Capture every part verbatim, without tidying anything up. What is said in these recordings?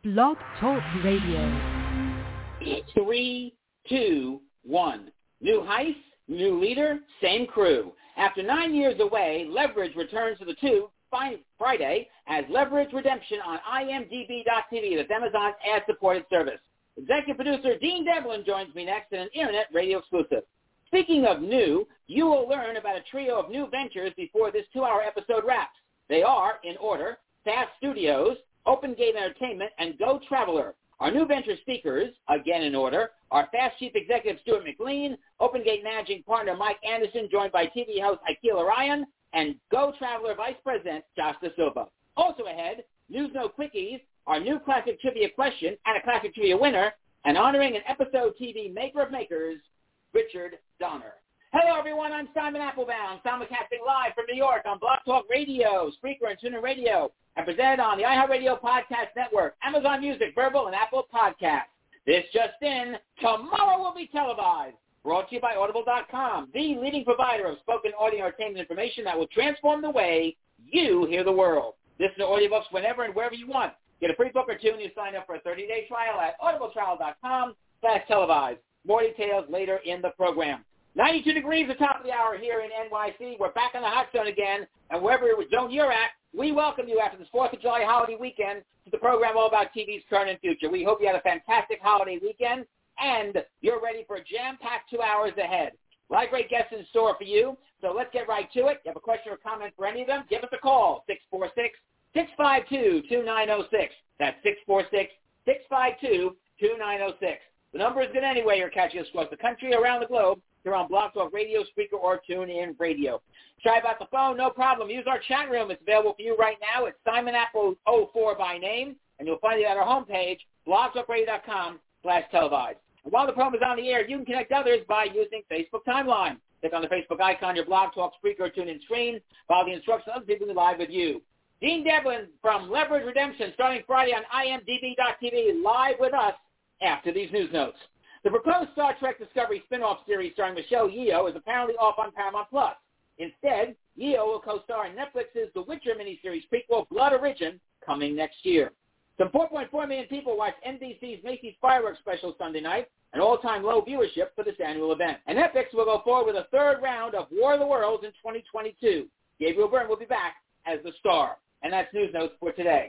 Blog Talk Radio. Three, two, one. New heist, new leader, same crew. After nine years away, Leverage returns to the tube Friday as Leverage Redemption on I M D B dot T V, that's Amazon's ad-supported service. Executive producer Dean Devlin joins me next in an Internet radio exclusive. Speaking of new, you will learn about a trio of new ventures before this two-hour episode wraps. They are, in order, Fast Studios, Open Gate Entertainment, and Go Traveler. Our new venture speakers, again in order, are Fast Chief Executive Stuart McLean, Open Gate Managing Partner Mike Anderson, joined by T V host Akil Ryan, and Go Traveler Vice President Josh Da Silva. Also ahead, News No Quickies, our new classic trivia question and a classic trivia winner, and honoring an episode T V maker of makers, Richard Donner. Hello, everyone. I'm Simon Applebaum, simulcasting live from New York on Blog Talk Radio, Spreaker, and TuneIn Radio, and presented on the iHeartRadio Podcast Network, Amazon Music, Verbal, and Apple Podcasts. This just in, tomorrow will be televised. Brought to you by Audible dot com, the leading provider of spoken audio entertainment information that will transform the way you hear the world. Listen to audiobooks whenever and wherever you want. Get a free book or two when you sign up for a thirty-day trial at audibletrial dot com slash televised. More details later in the program. ninety-two degrees at the top of the hour here in N Y C. We're back on the hot zone again, and wherever zone you're at, we welcome you after this fourth of July holiday weekend to the program all about T V's current and future. We hope you had a fantastic holiday weekend, and you're ready for a jam-packed two hours ahead. A lot of great guests in store for you, so let's get right to it. You have a question or comment for any of them? Give us a call, six four six, six five two, two nine zero six. That's six four six, six five two, two nine zero six. The number is good anyway. You're catching us across the country, around the globe. You're on Blog Talk Radio, Spreaker, or TuneIn Radio. Try about the phone, no problem. Use our chat room. It's available for you right now. It's Simon Apple oh four by name, and you'll find it at our homepage, blog talk radio dot com slash televised. And while the program is on the air, you can connect others by using Facebook Timeline. Click on the Facebook icon, your Blog Talk, Spreaker, or TuneIn screen. Follow the instructions of other people live with you. Dean Devlin from Leverage Redemption, starting Friday on I M D B dot T V, live with us after these news notes. The proposed Star Trek Discovery spin-off series starring Michelle Yeoh is apparently off on Paramount Plus. Instead, Yeoh will co-star in Netflix's The Witcher miniseries prequel Blood Origin coming next year. Some four point four million people watched N B C's Macy's Fireworks special Sunday night, an all-time low viewership for this annual event. And Netflix will go forward with a third round of War of the Worlds in twenty twenty-two. Gabriel Byrne will be back as the star. And that's News Notes for today.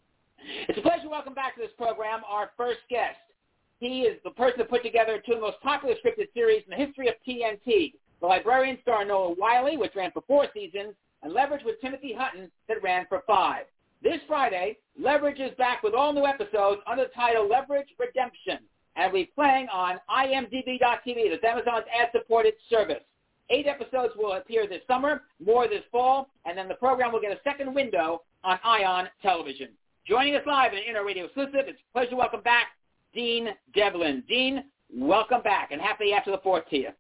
It's a pleasure to welcome back to this program our first guest. He is the person that put together two of the most popular scripted series in the history of T N T. The Librarian star Noah Wiley, which ran for four seasons, and Leverage with Timothy Hutton that ran for five. This Friday, Leverage is back with all new episodes under the title Leverage Redemption, and we're playing on I M D B dot T V, that's Amazon's ad-supported service. Eight episodes will appear this summer, more this fall, and then the program will get a second window on ION Television. Joining us live in an Internet Radio exclusive, it's a pleasure to welcome back Dean Devlin. Dean, welcome back, and happy after the fourth to you.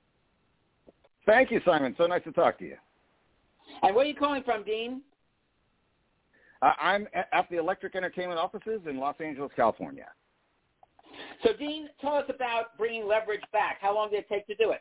Thank you, Simon. So nice to talk to you. And where are you calling from, Dean? Uh, I'm at the Electric Entertainment offices in Los Angeles, California. So, Dean, tell us about bringing Leverage back. How long did it take to do it?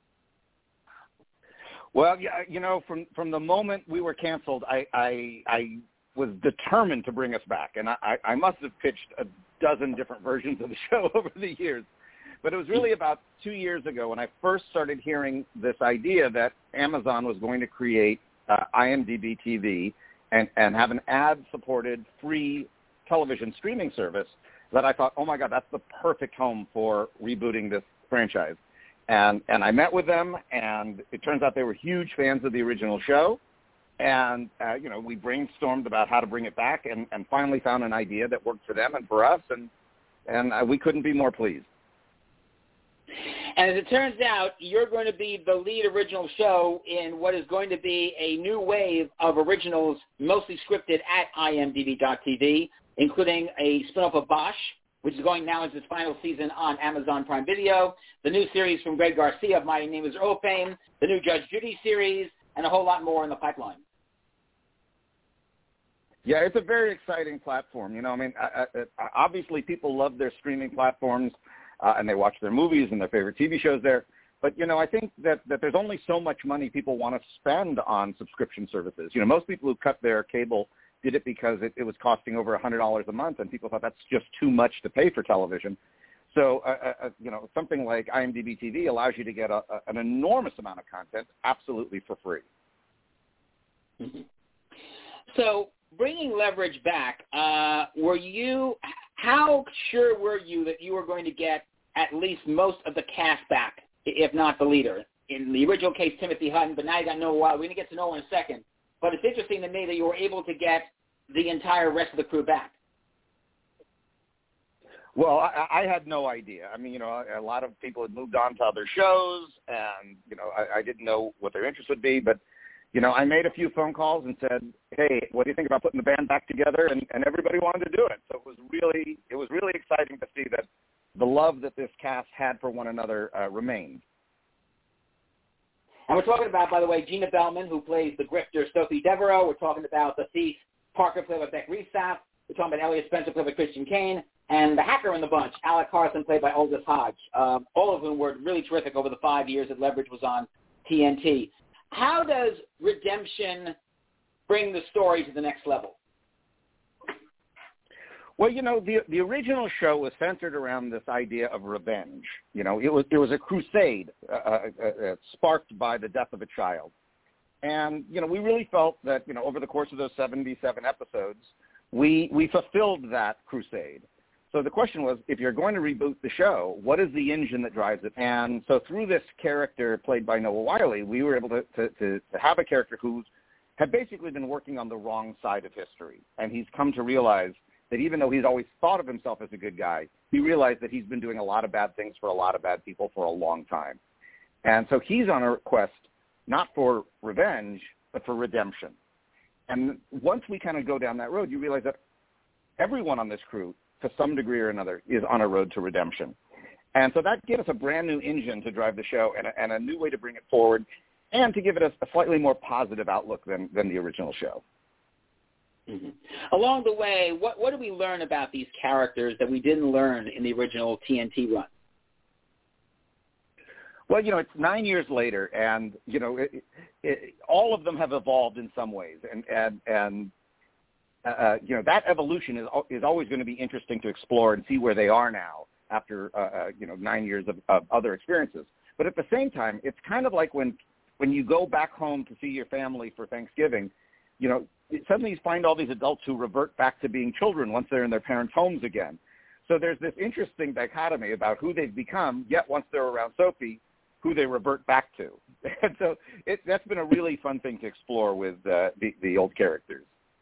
Well, yeah, you know, from, from the moment we were canceled, I, I, I was determined to bring us back, and I, I must have pitched a dozen different versions of the show over the years. But it was really about two years ago when I first started hearing this idea that Amazon was going to create uh, I M D B T V and, and have an ad-supported free television streaming service, that I thought, oh, my God, that's the perfect home for rebooting this franchise. And and I met with them, and it turns out they were huge fans of the original show. And, uh, you know, we brainstormed about how to bring it back and, and finally found an idea that worked for them and for us, and, and uh, we couldn't be more pleased. And as it turns out, you're going to be the lead original show in what is going to be a new wave of originals, mostly scripted at I M D B dot T V, including a spinoff of Bosch, which is going now into its final season on Amazon Prime Video, the new series from Greg Garcia of My Name is Earl fame, the new Judge Judy series, and a whole lot more in the pipeline. Yeah, it's a very exciting platform. You know, I mean, I, I, obviously people love their streaming platforms, uh, and they watch their movies and their favorite T V shows there. But, you know, I think that, that there's only so much money people want to spend on subscription services. You know, most people who cut their cable did it because it, it was costing over one hundred dollars a month, and people thought that's just too much to pay for television. So, uh, uh, you know, something like IMDb T V allows you to get a, a, an enormous amount of content absolutely for free. Mm-hmm. So, bringing Leverage back, uh, were you, how sure were you that you were going to get at least most of the cast back, if not the leader? In the original case, Timothy Hutton, but now you got Noah Wyle. We're going to get to Noah in a second. But it's interesting to me that you were able to get the entire rest of the crew back. Well, I, I had no idea. I mean, you know, a lot of people had moved on to other shows, and, you know, I, I didn't know what their interest would be. But, you know, I made a few phone calls and said, hey, what do you think about putting the band back together? And, and everybody wanted to do it. So it was really it was really exciting to see that the love that this cast had for one another uh, remained. And we're talking about, by the way, Gina Bellman, who plays the grifter Sophie Devereaux. We're talking about the thief Parker, played by Beck Resaf. We're talking about Elliot Spencer, played by Christian Kane. And the hacker in the bunch, Alec Carson, played by Aldous Hodge, um, all of whom were really terrific over the five years that Leverage was on T N T. How does Redemption bring the story to the next level? Well, you know, the the original show was centered around this idea of revenge. You know, it was it was a crusade uh, uh, uh, sparked by the death of a child. And, you know, we really felt that, you know, over the course of those seventy-seven episodes, we we fulfilled that crusade. So the question was, if you're going to reboot the show, what is the engine that drives it? And so through this character played by Noah Wyle, we were able to, to, to, to have a character who had basically been working on the wrong side of history. And he's come to realize that even though he's always thought of himself as a good guy, he realized that he's been doing a lot of bad things for a lot of bad people for a long time. And so he's on a quest not for revenge, but for redemption. And once we kind of go down that road, you realize that everyone on this crew, to some degree or another, is on a road to redemption. And so that gave us a brand new engine to drive the show and a, and a new way to bring it forward and to give it a, a slightly more positive outlook than, than the original show. Mm-hmm. Along the way, what, what did we learn about these characters that we didn't learn in the original T N T run? Well, you know, it's nine years later, and, you know, it, it, all of them have evolved in some ways. And, and, and uh, you know, that evolution is is always going to be interesting to explore and see where they are now after, uh, uh, you know, nine years of, of other experiences. But at the same time, it's kind of like when, when you go back home to see your family for Thanksgiving, you know, suddenly you find all these adults who revert back to being children once they're in their parents' homes again. So there's this interesting dichotomy about who they've become, yet once they're around Sophie, who they revert back to. And so it, that's been a really fun thing to explore with uh, the, the old characters.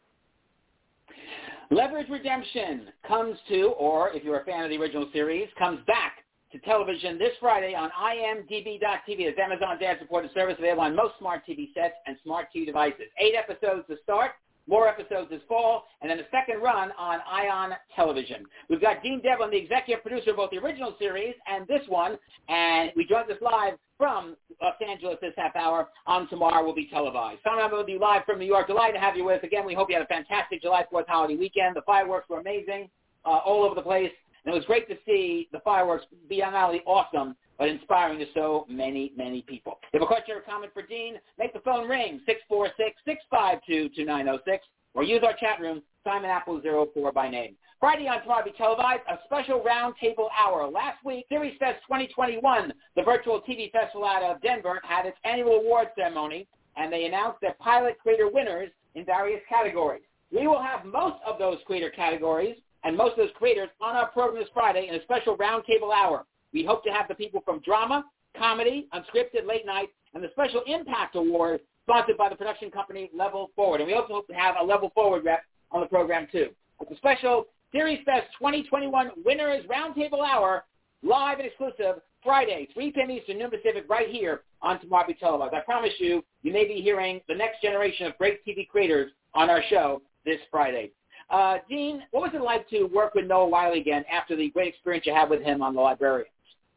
Leverage Redemption comes to, or if you're a fan of the original series, comes back to television this Friday on I M D B dot T V. It's Amazon's ad-supported service available on most smart T V sets and smart T V devices. Eight episodes to start. More episodes this fall, and then a second run on Ion Television. We've got Dean Devlin, the executive producer of both the original series and this one, and we joined us live from Los Angeles this half hour. On tomorrow will be televised. Simon, will be live from New York. Delighted to have you with us again. We hope you had a fantastic July fourth holiday weekend. The fireworks were amazing, uh, all over the place, and it was great to see the fireworks be not only awesome, but inspiring to so many, many people. If a question or comment for Dean, make the phone ring, six four six, six five two, two nine zero six, or use our chat room, Simon Apple zero four by name. Friday on Tomorrow Be Televised, a special roundtable hour. Last week, Series Fest twenty twenty-one, the virtual T V festival out of Denver, had its annual award ceremony, and they announced their pilot creator winners in various categories. We will have most of those creator categories and most of those creators on our program this Friday in a special roundtable hour. We hope to have the people from drama, comedy, unscripted, late night, and the Special Impact Award sponsored by the production company Level Forward. And we also hope to have a Level Forward rep on the program, too. It's a special Series Fest twenty twenty-one Winners Roundtable Hour, live and exclusive, Friday, three p.m. Eastern, noon Pacific, right here on Tomorrow Be Televised. I promise you, you may be hearing the next generation of great T V creators on our show this Friday. Uh, Dean, what was it like to work with Noah Wyle again after the great experience you had with him on The Librarian?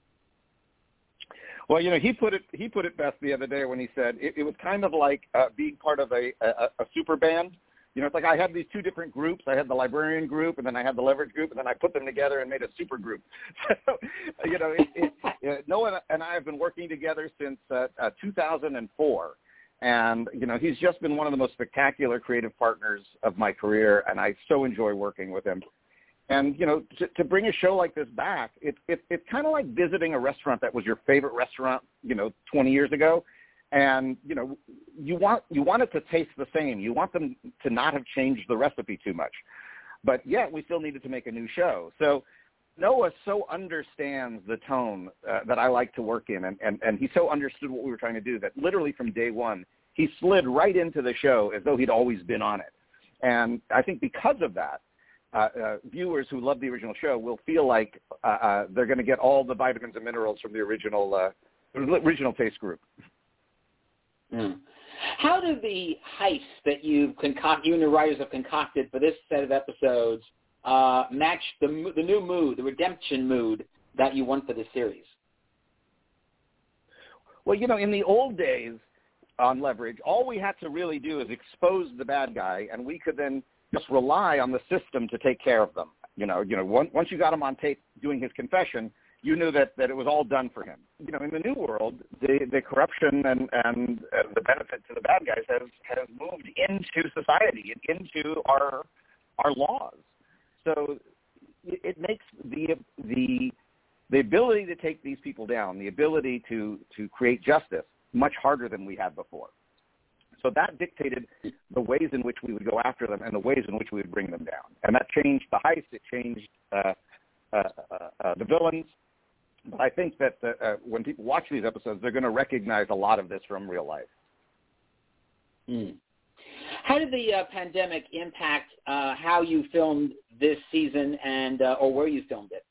Well, you know, he put it he put it best the other day when he said it, it was kind of like uh, being part of a, a, a super band. You know, it's like I had these two different groups. I had the Librarian group, and then I had the Leverage group, and then I put them together and made a super group. So, you know, it, it, it, Noah and I have been working together since uh, uh, two thousand four, And, you know, he's just been one of the most spectacular creative partners of my career, and I so enjoy working with him. And, you know, to, to bring a show like this back, it, it, it's kind of like visiting a restaurant that was your favorite restaurant, you know, twenty years ago. And, you know, you want you want it to taste the same. You want them to not have changed the recipe too much. But yet we still needed to make a new show. So Noah so understands the tone uh, that I like to work in, and, and, and he so understood what we were trying to do that literally from day one, he slid right into the show as though he'd always been on it. And I think because of that, uh, uh, viewers who love the original show will feel like uh, uh, they're going to get all the vitamins and minerals from the original uh, original taste group. Mm. How do the heists that you've concocted, you and the writers have concocted for this set of episodes uh, match the the new mood, the redemption mood that you want for this series? Well, you know, in the old days on Leverage, all we had to really do is expose the bad guy, and we could then just rely on the system to take care of them. You know, you know, once, once you got him on tape doing his confession, you knew that, that it was all done for him. You know, in the new world, the, the corruption and, and uh, the benefit to the bad guys has, has moved into society and into our our laws. So it, it makes the the the ability to take these people down, the ability to, to create justice, much harder than we had before. So that dictated the ways in which we would go after them and the ways in which we would bring them down. And that changed the heist. It changed uh, uh, uh, uh, the villains. But I think that the, uh, when people watch these episodes, they're going to recognize a lot of this from real life. Mm. How did the uh, pandemic impact uh, how you filmed this season and uh, or where you filmed it?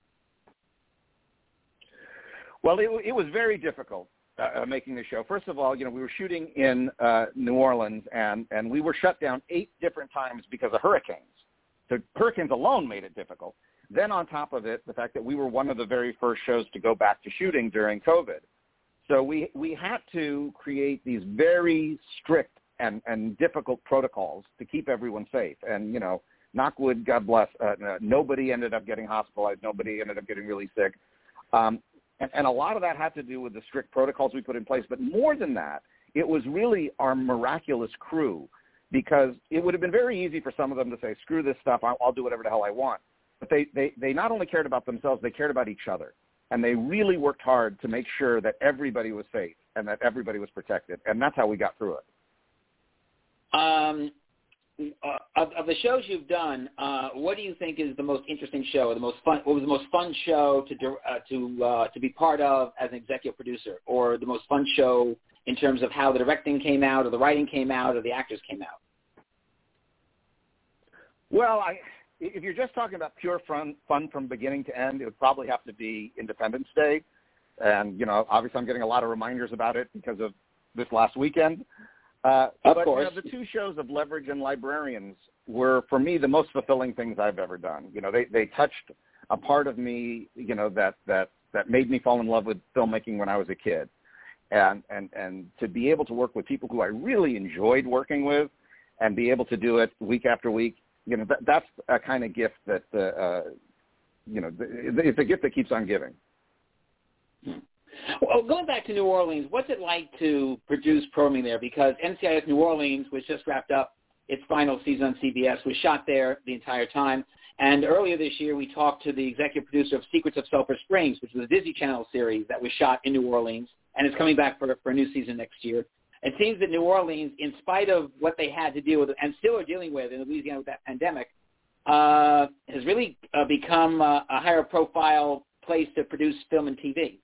Well, it, it was very difficult. Uh, making the show. First of all, you know, we were shooting in uh, New Orleans, and, and we were shut down eight different times because of hurricanes. So hurricanes alone made it difficult. Then on top of it, the fact that we were one of the very first shows to go back to shooting during COVID. So we, we had to create these very strict and, and difficult protocols to keep everyone safe. And, you know, knock wood, God bless, uh, nobody ended up getting hospitalized. Nobody ended up getting really sick. Um, And, and a lot of that had to do with the strict protocols we put in place. But more than that, it was really our miraculous crew, because it would have been very easy for some of them to say, screw this stuff, I'll, I'll do whatever the hell I want. But they, they, they not only cared about themselves, they cared about each other. And they really worked hard to make sure that everybody was safe and that everybody was protected. And that's how we got through it. Um, uh, of, of the shows you've done, uh, what do you think is the most interesting show, or the most fun? What was the most fun show to uh, to uh, to be part of as an executive producer, or the most fun show in terms of how the directing came out, or the writing came out, or the actors came out? Well, I, if you're just talking about pure fun, fun from beginning to end, it would probably have to be Independence Day, and you know, obviously, I'm getting a lot of reminders about it because of this last weekend. Uh, of but, course. You know, the two shows of Leverage and Librarians were, for me, the most fulfilling things I've ever done. You know, they, they touched a part of me, you know, that, that, that made me fall in love with filmmaking when I was a kid. And, and, and to be able to work with people who I really enjoyed working with and be able to do it week after week, you know, that, that's a kind of gift that, uh, you know, it's a gift that keeps on giving. Hmm. Well, going back to New Orleans, what's it like to produce programming there? Because N C I S New Orleans was just wrapped up its final season on C B S, was shot there the entire time. And earlier this year, we talked to the executive producer of Secrets of Sulphur Springs, which was a Disney Channel series that was shot in New Orleans, and it's coming back for, for a new season next year. It seems that New Orleans, in spite of what they had to deal with and still are dealing with in Louisiana with that pandemic, uh, has really uh, become uh, a higher profile place to produce film and T V.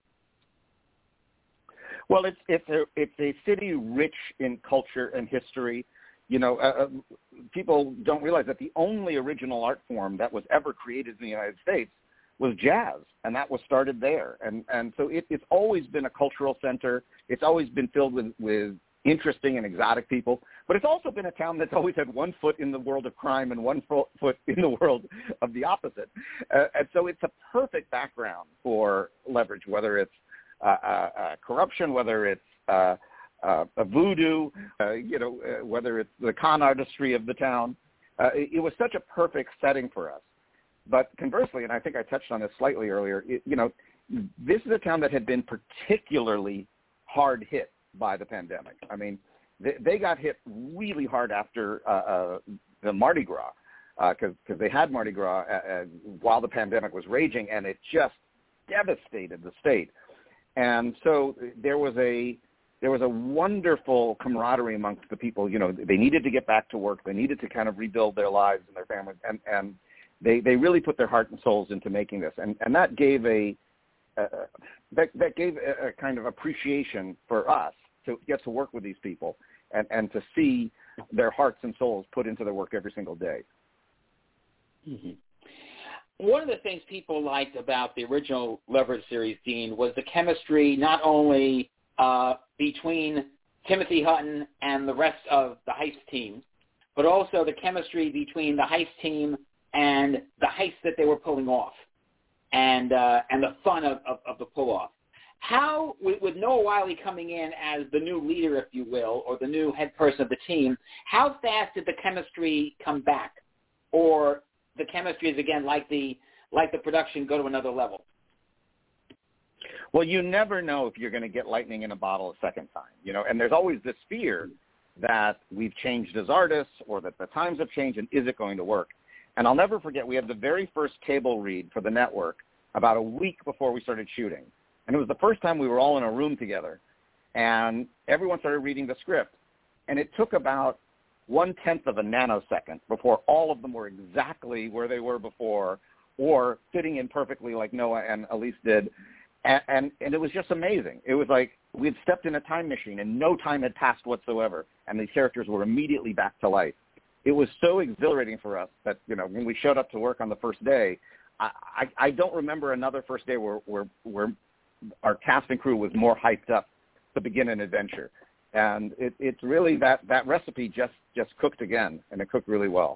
Well, it's it's a it's a city rich in culture and history. You know, uh, people don't realize that the only original art form that was ever created in the United States was jazz, and that was started there. And and so it, it's always been a cultural center. It's always been filled with, with interesting and exotic people. But it's also been a town that's always had one foot in the world of crime and one foot in the world of the opposite. Uh, and so it's a perfect background for Leverage, whether it's Uh, uh, uh, corruption, whether it's uh, uh, a voodoo, uh, you know, uh, whether it's the con artistry of the town. Uh, it, it was such a perfect setting for us. But conversely, and I think I touched on this slightly earlier, it, you know, this is a town that had been particularly hard hit by the pandemic. I mean, they, they got hit really hard after uh, uh, the Mardi Gras, because uh, they had Mardi Gras uh, uh, while the pandemic was raging, and it just devastated the state. And so there was a there was a wonderful camaraderie amongst the people. You know, they needed to get back to work. They needed to kind of rebuild their lives and their families, and, and they, they really put their heart and souls into making this. And, and that gave a uh, that, that gave a, a kind of appreciation for us to get to work with these people and, and to see their hearts and souls put into their work every single day. Mm-hmm. One of the things people liked about the original Leverage series, Dean, was the chemistry not only uh, between Timothy Hutton and the rest of the heist team, but also the chemistry between the heist team and the heist that they were pulling off, and uh, and the fun of, of, of the pull-off. How, with, with Noah Wyle coming in as the new leader, if you will, or the new head person of the team, how fast did the chemistry come back? Or the chemistry is, again, like the like the production, go to another level? Well, you never know if you're going to get lightning in a bottle a second time, you know, and there's always this fear that we've changed as artists or that the times have changed, and is it going to work? And I'll never forget, we had the very first table read for the network about a week before we started shooting. And it was the first time we were all in a room together, and everyone started reading the script. And it took about one-tenth of a nanosecond before all of them were exactly where they were before, or fitting in perfectly like Noah and Elise did. And, and, and it was just amazing. It was like we had stepped in a time machine and no time had passed whatsoever, and these characters were immediately back to life. It was so exhilarating for us that, you know, when we showed up to work on the first day, I, I, I don't remember another first day where, where, where our cast and crew was more hyped up to begin an adventure. And it, it's really that, that recipe just, just cooked again, and it cooked really well.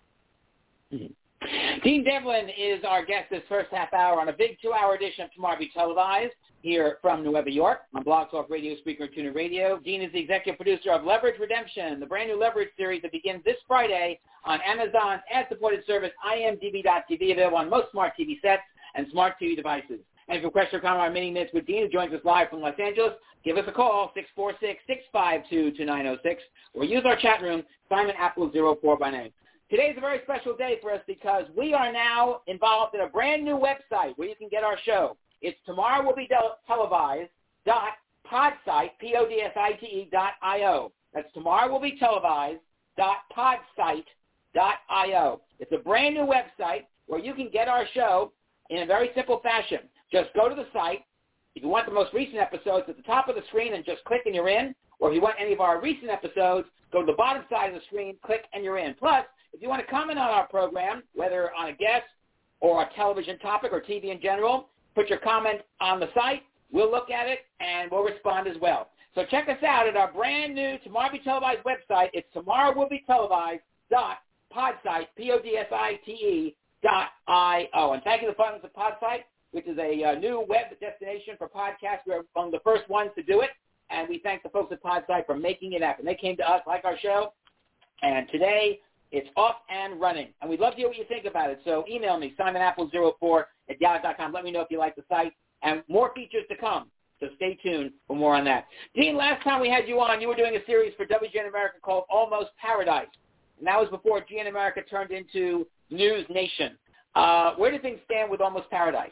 Mm-hmm. Dean Devlin is our guest this first half hour on a big two-hour edition of Tomorrow Be Televised here from Nueva York on Blog Talk Radio, Speaker, and Tuner Radio. Dean is the executive producer of Leverage Redemption, the brand new Leverage series that begins this Friday on Amazon's ad-supported service, I M D B dot T V, available on most smart T V sets and smart T V devices. And if you have a question or comment on Mini Minutes with Dean, who joins us live from Los Angeles, give us a call, six four six, six five two, two nine zero six, or use our chat room, Simon Apple zero four by name. Today's a very special day for us because we are now involved in a brand new website where you can get our show. It's tomorrow will be televised dot podsite, P O D S I T E dot I O. That's tomorrow will be televised dot podsite dot I O. It's a brand new website where you can get our show in a very simple fashion. Just go to the site. If you want the most recent episodes, at the top of the screen and just click and you're in. Or if you want any of our recent episodes, go to the bottom side of the screen, click and you're in. Plus, if you want to comment on our program, whether on a guest or a television topic or T V in general, put your comment on the site. We'll look at it and we'll respond as well. So check us out at our brand new Tomorrow Be Televised website. It's tomorrow will be televised dot podsite, P O D S I T E dot I O. And thank you to the partners of Podsite, which is a uh, new web destination for podcasts. We're among the first ones to do it. And we thank the folks at Podsite for making it happen. They came to us, like our show, and today it's off and running. And we'd love to hear what you think about it. So email me, Simon Apple zero four at yahoo dot com. Let me know if you like the site. And more features to come. So stay tuned for more on that. Dean, last time we had you on, you were doing a series for W G N America called Almost Paradise. And that was before G N America turned into News Nation. Uh, where do things stand with Almost Paradise?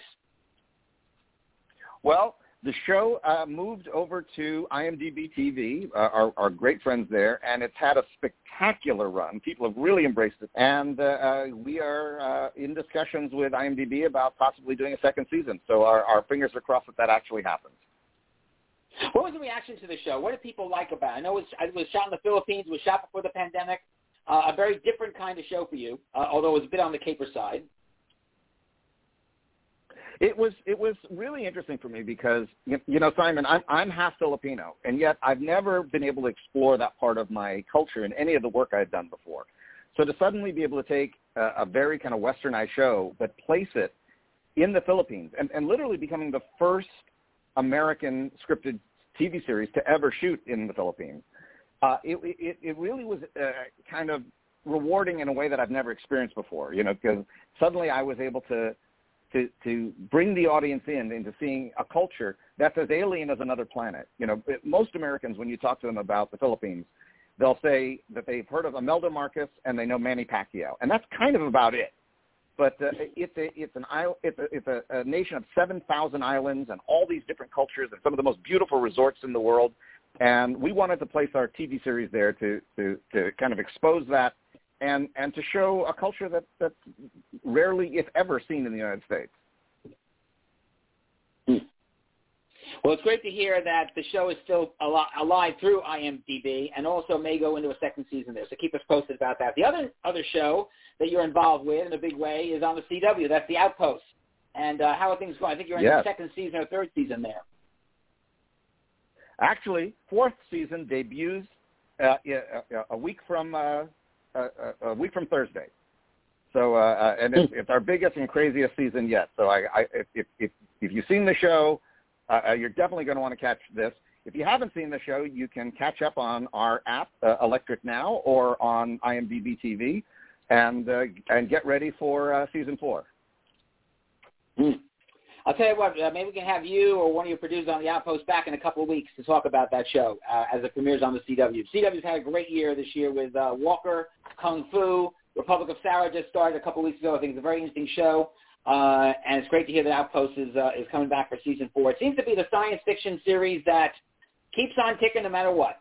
Well, the show uh, moved over to I M D B T V, uh, our, our great friends there, and it's had a spectacular run. People have really embraced it, and uh, uh, we are uh, in discussions with I M D B about possibly doing a second season. So our, our fingers are crossed that that actually happens. What was the reaction to the show? What did people like about it? I know it was, it was shot in the Philippines. It was shot before the pandemic. Uh, a very different kind of show for you, uh, although it was a bit on the caper side. It was it was really interesting for me because, you, you know, Simon, I'm, I'm half Filipino, and yet I've never been able to explore that part of my culture in any of the work I've done before. So to suddenly be able to take a, a very kind of westernized show but place it in the Philippines and, and literally becoming the first American scripted T V series to ever shoot in the Philippines, uh, it, it, it really was uh, kind of rewarding in a way that I've never experienced before, you know, because suddenly I was able to to, to bring the audience in into seeing a culture that's as alien as another planet. You know, most Americans, when you talk to them about the Philippines, they'll say that they've heard of Imelda Marcos and they know Manny Pacquiao, and that's kind of about it. But uh, it's a, it's an isle, it's a, it's a, a nation of seven thousand islands and all these different cultures and some of the most beautiful resorts in the world. And we wanted to place our T V series there to, to, to kind of expose that and, and to show a culture that, that's rarely, if ever, seen in the United States. Hmm. Well, it's great to hear that the show is still al- alive through I M D B and also may go into a second season there. So keep us posted about that. The other other show that you're involved with in a big way is on the C W. That's The Outpost. And uh, how are things going? I think you're in yes. the second season or third season there. Actually, fourth season debuts uh, a week from uh, a, a week from Thursday. So, uh, and it's, it's our biggest and craziest season yet. So, I, I if, if if you've seen the show, uh, you're definitely going to want to catch this. If you haven't seen the show, you can catch up on our app, uh, Electric Now, or on I M D B T V, and uh, and get ready for uh, season four. Mm. I'll tell you what, uh, maybe we can have you or one of your producers on The Outpost back in a couple of weeks to talk about that show uh, as it premieres on the C W. C W's had a great year this year with uh, Walker, Kung Fu, Republic of Sarah just started a couple of weeks ago. I think it's a very interesting show, uh, and it's great to hear that Outpost is, uh, is coming back for season four. It seems to be the science fiction series that keeps on ticking no matter what.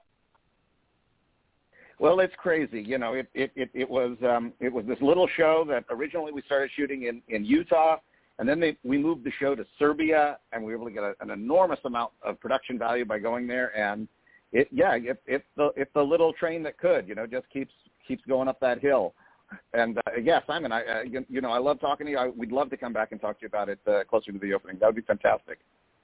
Well, it's crazy. You know, it it, it, it was um, it was this little show that originally we started shooting in, in Utah. And then they, we moved the show to Serbia, and we were able to get a, an enormous amount of production value by going there. And it, yeah, it, it's the it's the little train that could, you know, just keeps keeps going up that hill. And uh, yeah, Simon, I uh, you, you know I love talking to you. I, we'd love to come back and talk to you about it uh, closer to the opening. That would be fantastic.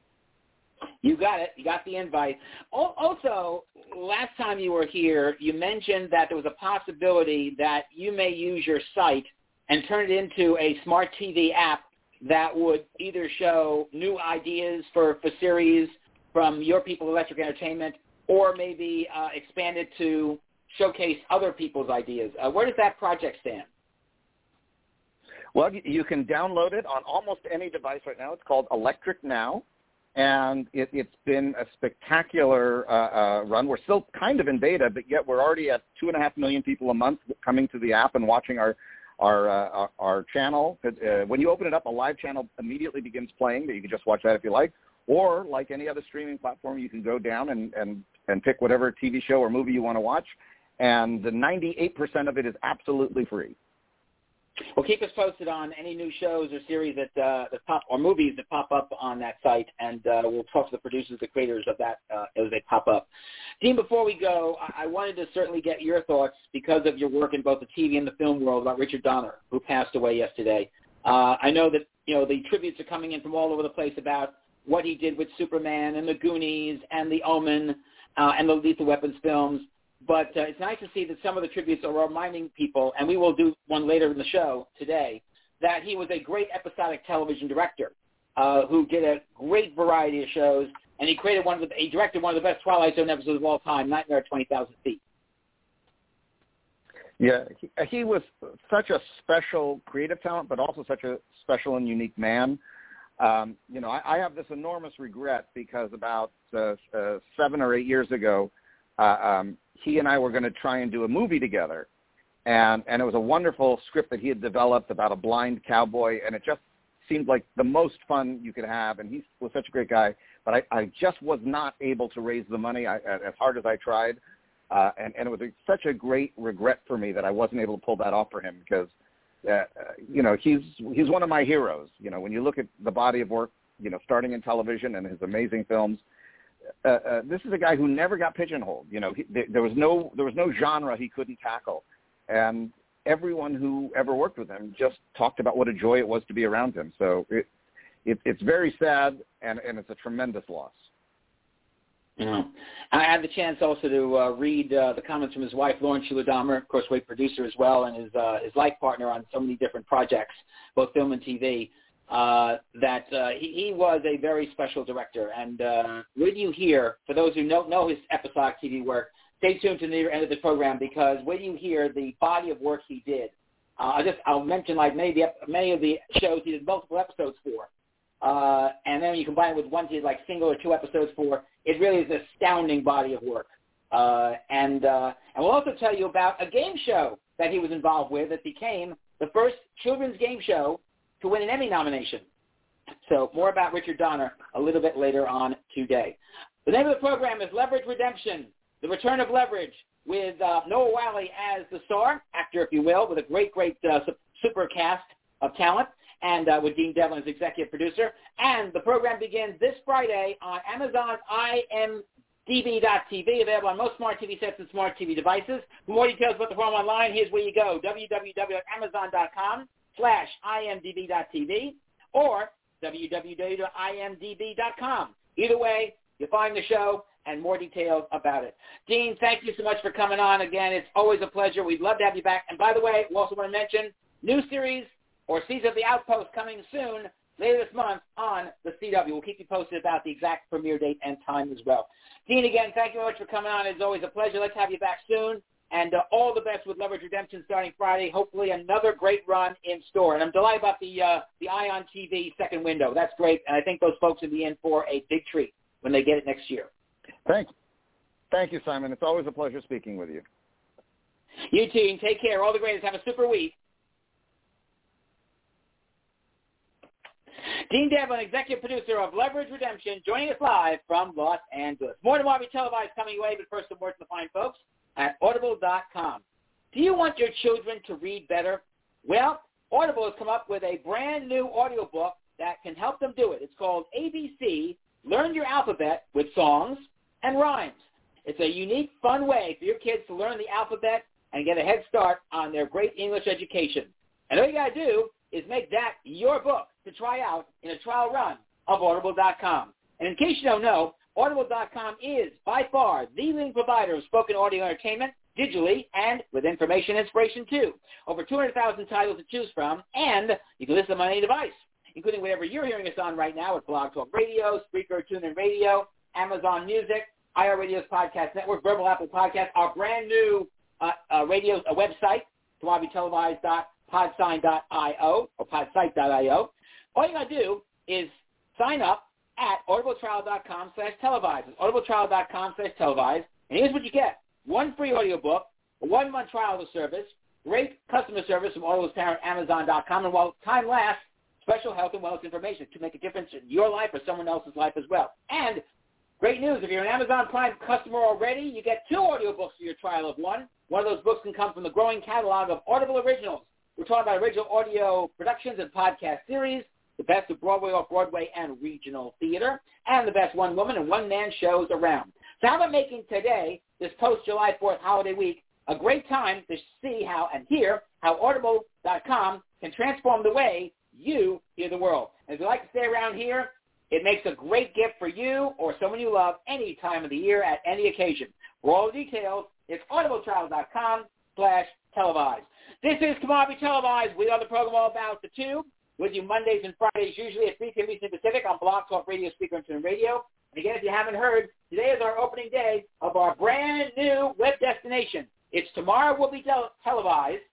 You got it. You got the invite. Also, last time you were here, you mentioned that there was a possibility that you may use your site and turn it into a smart T V app that would either show new ideas for, for series from your people, Electric Entertainment, or maybe uh, expand it to showcase other people's ideas. Uh, where does that project stand? Well, you can download it on almost any device right now. It's called Electric Now, and it, it's been a spectacular uh, uh, run. We're still kind of in beta, but yet we're already at two and a half million people a month coming to the app and watching our Our, uh, our our channel. Uh, when you open it up, a live channel immediately begins playing. That you can just watch that if you like, or like any other streaming platform, you can go down and and, and pick whatever T V show or movie you want to watch, and the ninety-eight percent of it is absolutely free. Well, keep us posted on any new shows or series that uh, that pop or movies that pop up on that site, and uh, we'll talk to the producers, the creators of that uh, as they pop up. Dean, before we go, I-, I wanted to certainly get your thoughts because of your work in both the T V and the film world about Richard Donner, who passed away yesterday. Uh, I know that you know the tributes are coming in from all over the place about what he did with Superman and the Goonies and the Omen uh, and the Lethal Weapons films. But uh, it's nice to see that some of the tributes are reminding people, and we will do one later in the show today, that he was a great episodic television director uh, who did a great variety of shows, and he created one of the, he directed one of the best Twilight Zone episodes of all time, Nightmare at twenty thousand feet. Yeah, he, he was such a special creative talent, but also such a special and unique man. Um, you know, I, I have this enormous regret because about uh, uh, seven or eight years ago, uh, um, he and I were going to try and do a movie together, and, and it was a wonderful script that he had developed about a blind cowboy, and it just seemed like the most fun you could have, and he was such a great guy, but I, I just was not able to raise the money I, as hard as I tried, uh, and, and it was a, such a great regret for me that I wasn't able to pull that off for him because, uh, you know, he's he's one of my heroes. You know, when you look at the body of work, you know, starting in television and his amazing films, Uh, uh, this is a guy who never got pigeonholed. You know, he, th- there was no there was no genre he couldn't tackle, and everyone who ever worked with him just talked about what a joy it was to be around him. So it, it it's very sad, and, and it's a tremendous loss. Yeah. I had the chance also to uh, read uh, the comments from his wife, Lauren Sheila Dahmer, of course, great producer as well, and his uh, his life partner on so many different projects, both film and T V. Uh, that uh, he, he was a very special director. And uh, when you hear, for those who don't know his episodic T V work, stay tuned to the end of the program because when you hear the body of work he did Uh, I'll just I'll mention like many of the many of the shows he did multiple episodes for, uh, and then when you combine it with ones he did like single or two episodes for, it really is an astounding body of work. Uh, and uh, and we'll also tell you about a game show that he was involved with that became the first children's game show to win an Emmy nomination. So more about Richard Donner a little bit later on today. The name of the program is Leverage Redemption, The Return of Leverage, with uh, Noah Whalley as the star, actor if you will, with a great, great uh, super cast of talent, and uh, with Dean Devlin as executive producer. And the program begins this Friday on Amazon's I M D B dot T V, available on most smart T V sets and smart T V devices. For more details about the program online, here's where you go, w w w dot amazon dot com slash I M D B dot T V or w w w dot I M D B dot com. Either way, you'll find the show and more details about it. Dean, thank you so much for coming on again. It's always a pleasure. We'd love to have you back. And by the way, we also want to mention new series or Season of the Outpost coming soon, later this month on the C W. We'll keep you posted about the exact premiere date and time as well. Dean, again, thank you very much for coming on. It's always a pleasure. Let's have you back soon. And uh, all the best with Leverage Redemption starting Friday. Hopefully another great run in store. And I'm delighted about the uh, the Ion T V second window. That's great. And I think those folks will be in for a big treat when they get it next year. Thank you. Thank you, Simon. It's always a pleasure speaking with you. You too. Take care. All the greatest. Have a super week. Dean Devlin, executive producer of Leverage Redemption, joining us live from Los Angeles. More to Marby televised coming your way, but first some words to the fine folks at audible dot com. Do you want your children to read better? Well, Audible has come up with a brand new audiobook that can help them do it. It's called A B C, Learn Your Alphabet with Songs and Rhymes. It's a unique, fun way for your kids to learn the alphabet and get a head start on their great English education. And all you got to do is make that your book to try out in a trial run of audible dot com. And in case you don't know, audible dot com is by far the leading provider of spoken audio entertainment, digitally and with information and inspiration too. Over two hundred thousand titles to choose from, and you can listen to them on any device, including whatever you're hearing us on right now with Blog Talk Radio, Spreaker, TuneIn Radio, Amazon Music, iHeartRadio's Podcast Network, Verbal Apple Podcast, our brand new uh, uh, radio uh, website, Marby televised dot podsign dot i o or podsite dot i o. All you got to do is sign up at audible trial dot com slash televised. It's audible trial dot com slash televised. And here's what you get. One free audiobook, a one-month trial of the service, great customer service from Audible's parent, Amazon dot com, and while time lasts, special health and wellness information to make a difference in your life or someone else's life as well. And great news, if you're an Amazon Prime customer already, you get two audiobooks for your trial of one. One of those books can come from the growing catalog of Audible Originals. We're talking about original audio productions and podcast series, the best of Broadway, off-Broadway, and regional theater, and the best one-woman and one-man shows around. So how about making today, this post-July fourth holiday week, a great time to see how and hear how audible dot com can transform the way you hear the world. And if you'd like to stay around here, it makes a great gift for you or someone you love any time of the year at any occasion. For all the details, it's audible trial dot com slash televised. This is Marby Televised. We are the program all about the tube, with you Mondays and Fridays, usually at three p.m. Eastern Pacific on Blog Talk Radio, Speaker, and TuneIn Radio. And again, if you haven't heard, today is our opening day of our brand new web destination. It's tomorrow will be tel- televised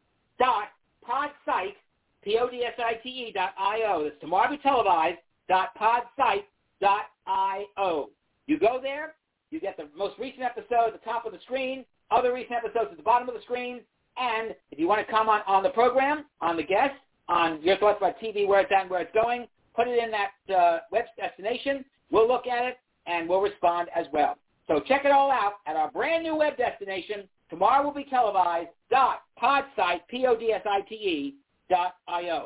dot podsite, P O D S I T E dot I O. That's tomorrow will be televised dot podsite dot I O. You go there, you get the most recent episode at the top of the screen, other recent episodes at the bottom of the screen, and if you want to comment on the program, on the guest, on your thoughts about T V, where it's at and where it's going, put it in that uh, web destination. We'll look at it, and we'll respond as well. So check it all out at our brand new web destination. Tomorrow will be televised dot podsite, P O D S I T E dot I O.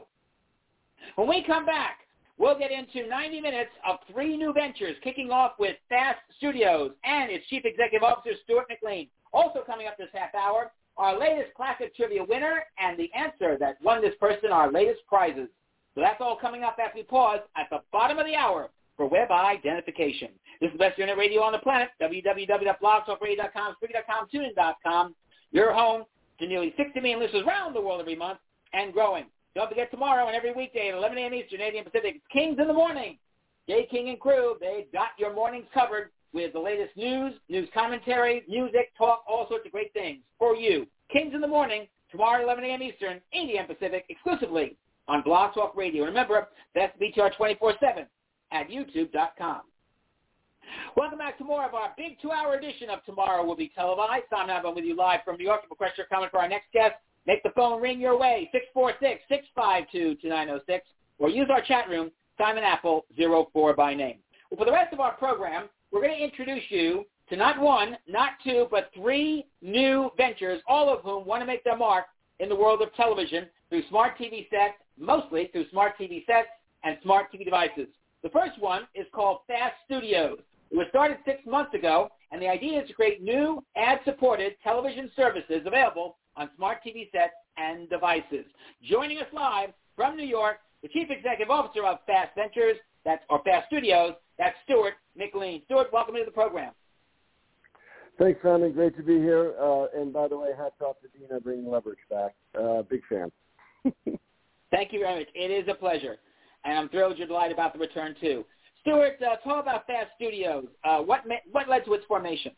When we come back, we'll get into ninety minutes of three new ventures, kicking off with Fast Studios and its Chief Executive Officer, Stuart McLean. Also coming up this half hour, our latest classic trivia winner and the answer that won this person our latest prizes. So that's all coming up after we pause at the bottom of the hour for web identification. This is the best internet radio on the planet, w w w dot blog talk radio dot com, Spreaker dot com, TuneIn dot com. Your home to nearly sixty million listeners around the world every month and growing. Don't forget tomorrow and every weekday at eleven a.m. Eastern, eight a.m. Pacific, it's Kings in the Morning. Jay King and crew, they've got your mornings covered with the latest news, news commentary, music, talk, all sorts of great things for you. Kings in the Morning tomorrow at eleven a.m. Eastern, eight a.m. Pacific, exclusively on Blog Talk Radio. And remember, that's B T R twenty-four seven at YouTube dot com. Welcome back to more of our big two-hour edition of Tomorrow Will Be Televised. Tom Allen with you live from New York. Request your comment for our next guest. Make the phone ring your way, six four six, six five two, two nine zero six, or use our chat room, Simon Apple, zero four by name. Well, for the rest of our program, we're going to introduce you to not one, not two, but three new ventures, all of whom want to make their mark in the world of television through smart T V sets, mostly through smart T V sets and smart T V devices. The first one is called Fast Studios. It was started six months ago, and the idea is to create new ad-supported television services available on smart T V sets and devices. Joining us live from New York, the Chief Executive Officer of Fast Ventures, that's, or Fast Studios, that's Stuart McLean. Stuart, welcome to the program. Thanks, Simon. Great to be here. Uh, and by the way, hats off to Dina bringing leverage back. Uh, big fan. Thank you very much. It is a pleasure. And I'm thrilled you're delighted about the return, too. Stuart, uh, talk about Fast Studios. Uh, what, ma- what led to its formation?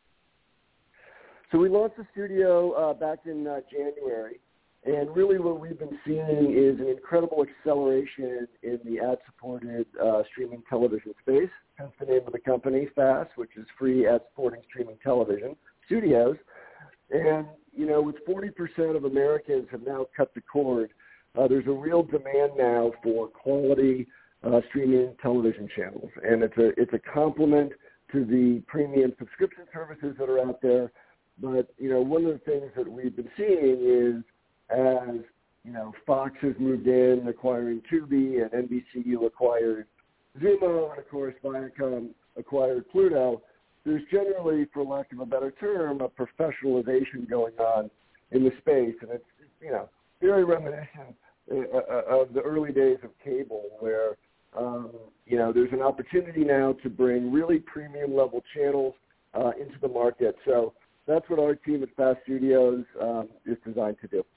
So we launched the studio uh, back in uh, January. And really what we've been seeing is an incredible acceleration in the ad-supported uh, streaming television space. Hence the name of the company, FAST, which is free ad-supporting streaming television studios. And, you know, with forty percent of Americans have now cut the cord, uh, there's a real demand now for quality uh, streaming television channels. And it's a, it's a complement to the premium subscription services that are out there. But, you know, one of the things that we've been seeing is as, you know, Fox has moved in, acquiring Tubi, and N B C U acquired Xumo, and, of course, Viacom acquired Pluto, there's generally, for lack of a better term, a professionalization going on in the space. And it's, you know, very reminiscent of the early days of cable where, um, you know, there's an opportunity now to bring really premium-level channels uh, into the market. So that's what our team at Fast Studios um, is designed to do.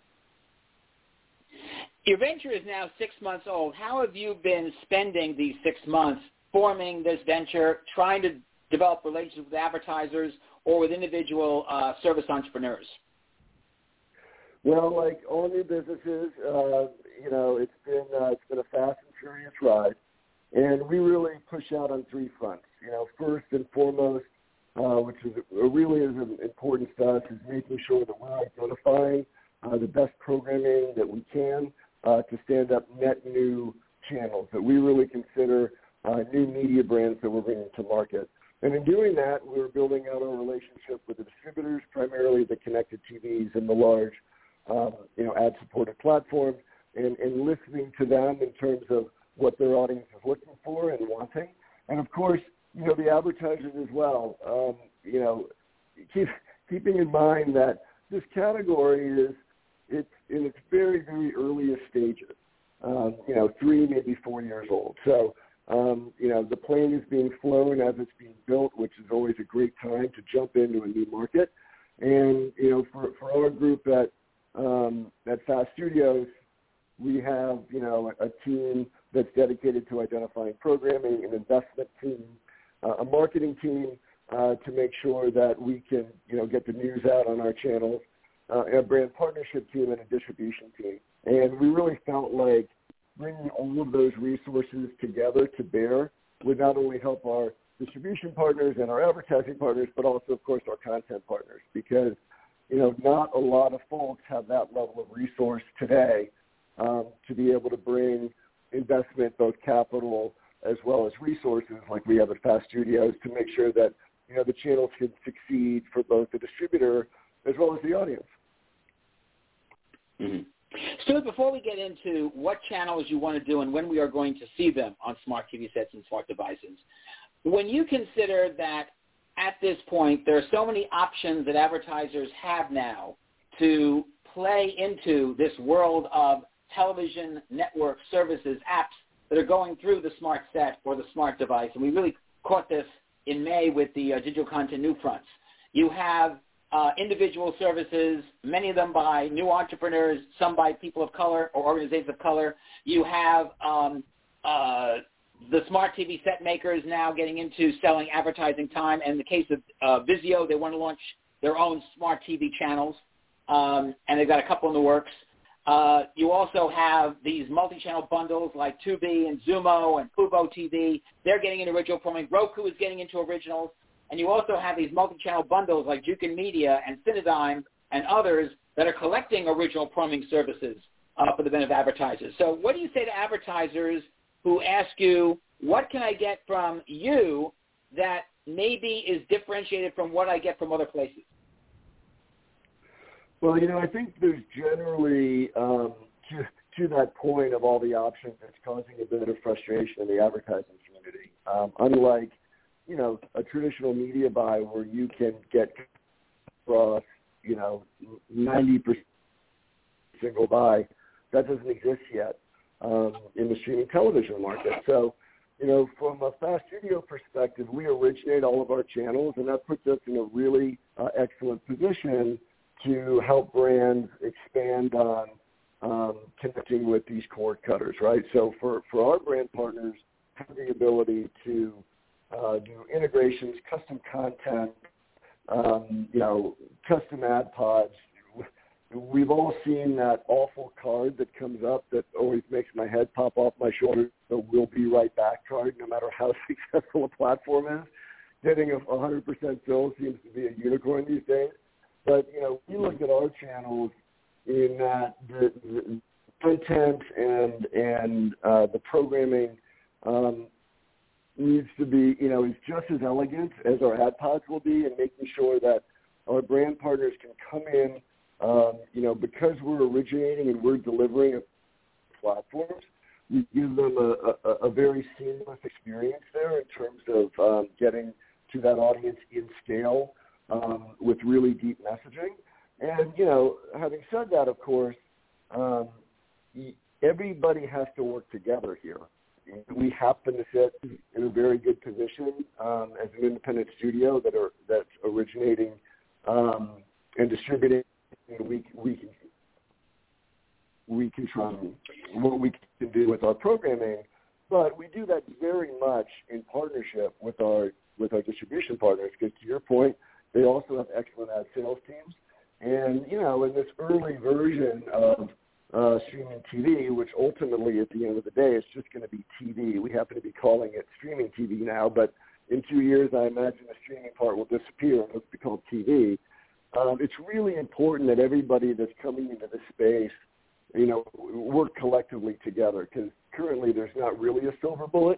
Your venture is now six months old. How have you been spending these six months forming this venture, trying to develop relationships with advertisers or with individual uh, service entrepreneurs? Well, like all new businesses, uh, you know, it's been uh, it's been a fast and furious ride, and we really push out on three fronts. You know, first and foremost, uh, which is really is important to us, is making sure that we're identifying uh, the best programming that we can uh, to stand up net new channels that we really consider uh, new media brands that we're bringing to market. And in doing that, we're building out our relationship with the distributors, primarily the connected T Vs and the large, um, you know, ad-supported platforms, and, and listening to them in terms of what their audience is looking for and wanting. And, of course, you know, the advertisers as well, um, you know, keep, keeping in mind that this category is it's in its very, very earliest stages, um, you know, three, maybe four years old. So, Um, you know, the plane is being flown as it's being built, which is always a great time to jump into a new market. And, you know, for, for our group at, um, at Fast Studios, we have, you know, a, a team that's dedicated to identifying programming, an investment team, uh, a marketing team uh, to make sure that we can, you know, get the news out on our channels, uh, a brand partnership team, and a distribution team. And we really felt like bringing all of those resources together to bear would not only help our distribution partners and our advertising partners, but also, of course, our content partners, because, you know, not a lot of folks have that level of resource today um, to be able to bring investment, both capital as well as resources like we have at Fast Studios, to make sure that, you know, the channels can succeed for both the distributor as well as the audience. Mm-hmm. Stuart, before we get into what channels you want to do and when we are going to see them on smart T V sets and smart devices, when you consider that at this point there are so many options that advertisers have now to play into this world of television network services, apps that are going through the smart set or the smart device, and we really caught this in May with the uh, digital content new fronts. You have Uh, individual services, many of them by new entrepreneurs, some by people of color or organizations of color. You have um, uh, the smart T V set makers now getting into selling advertising time. And in the case of uh, Vizio, they want to launch their own smart T V channels. um, and they've got a couple in the works. Uh, you also have these multi-channel bundles like Tubi and Zumo and Fubo T V. They're getting into original programming. Roku is getting into originals. And you also have these multi-channel bundles like Jukin Media and Cinedigm and others that are collecting original programming services uh, for the benefit of advertisers. So what do you say to advertisers who ask you, what can I get from you that maybe is differentiated from what I get from other places? Well, you know, I think there's generally, um, to, to that point of all the options, it's causing a bit of frustration in the advertising community. Um, unlike, you know, a traditional media buy where you can get across, you know, ninety percent single buy, that doesn't exist yet um, in the streaming television market. So, you know, from a Fast Studio perspective, we originate all of our channels, and that puts us in a really uh, excellent position to help brands expand on um, connecting with these cord cutters, right? So for, for our brand partners, have the ability to uh, do integrations, custom content, um, you know, custom ad pods. We've all seen that awful card that comes up that always makes my head pop off my shoulder, the "we'll be right back" card, no matter how successful a platform is. Getting a one hundred percent fill seems to be a unicorn these days. But, you know, we look at our channels in that the, the content and and uh, the programming um, needs to be, you know, is just as elegant as our ad pods will be, and making sure that our brand partners can come in, um, you know, because we're originating and we're delivering platforms, we give them a, a, a very seamless experience there in terms of um, getting to that audience in scale. Um, with really deep messaging. And, you know, having said that, of course, um, everybody has to work together here. We happen to sit in a very good position um, as an independent studio that are that's originating um, and distributing. We, we can we control what we can do with our programming, but we do that very much in partnership with our with our distribution partners. Because to your point, they also have excellent ad sales teams. And, you know, in this early version of uh, streaming T V, which ultimately at the end of the day is just going to be T V. We happen to be calling it streaming T V now, but in two years I imagine the streaming part will disappear and it'll be called T V. Um, it's really important that everybody that's coming into this space, you know, work collectively together, because currently there's not really a silver bullet.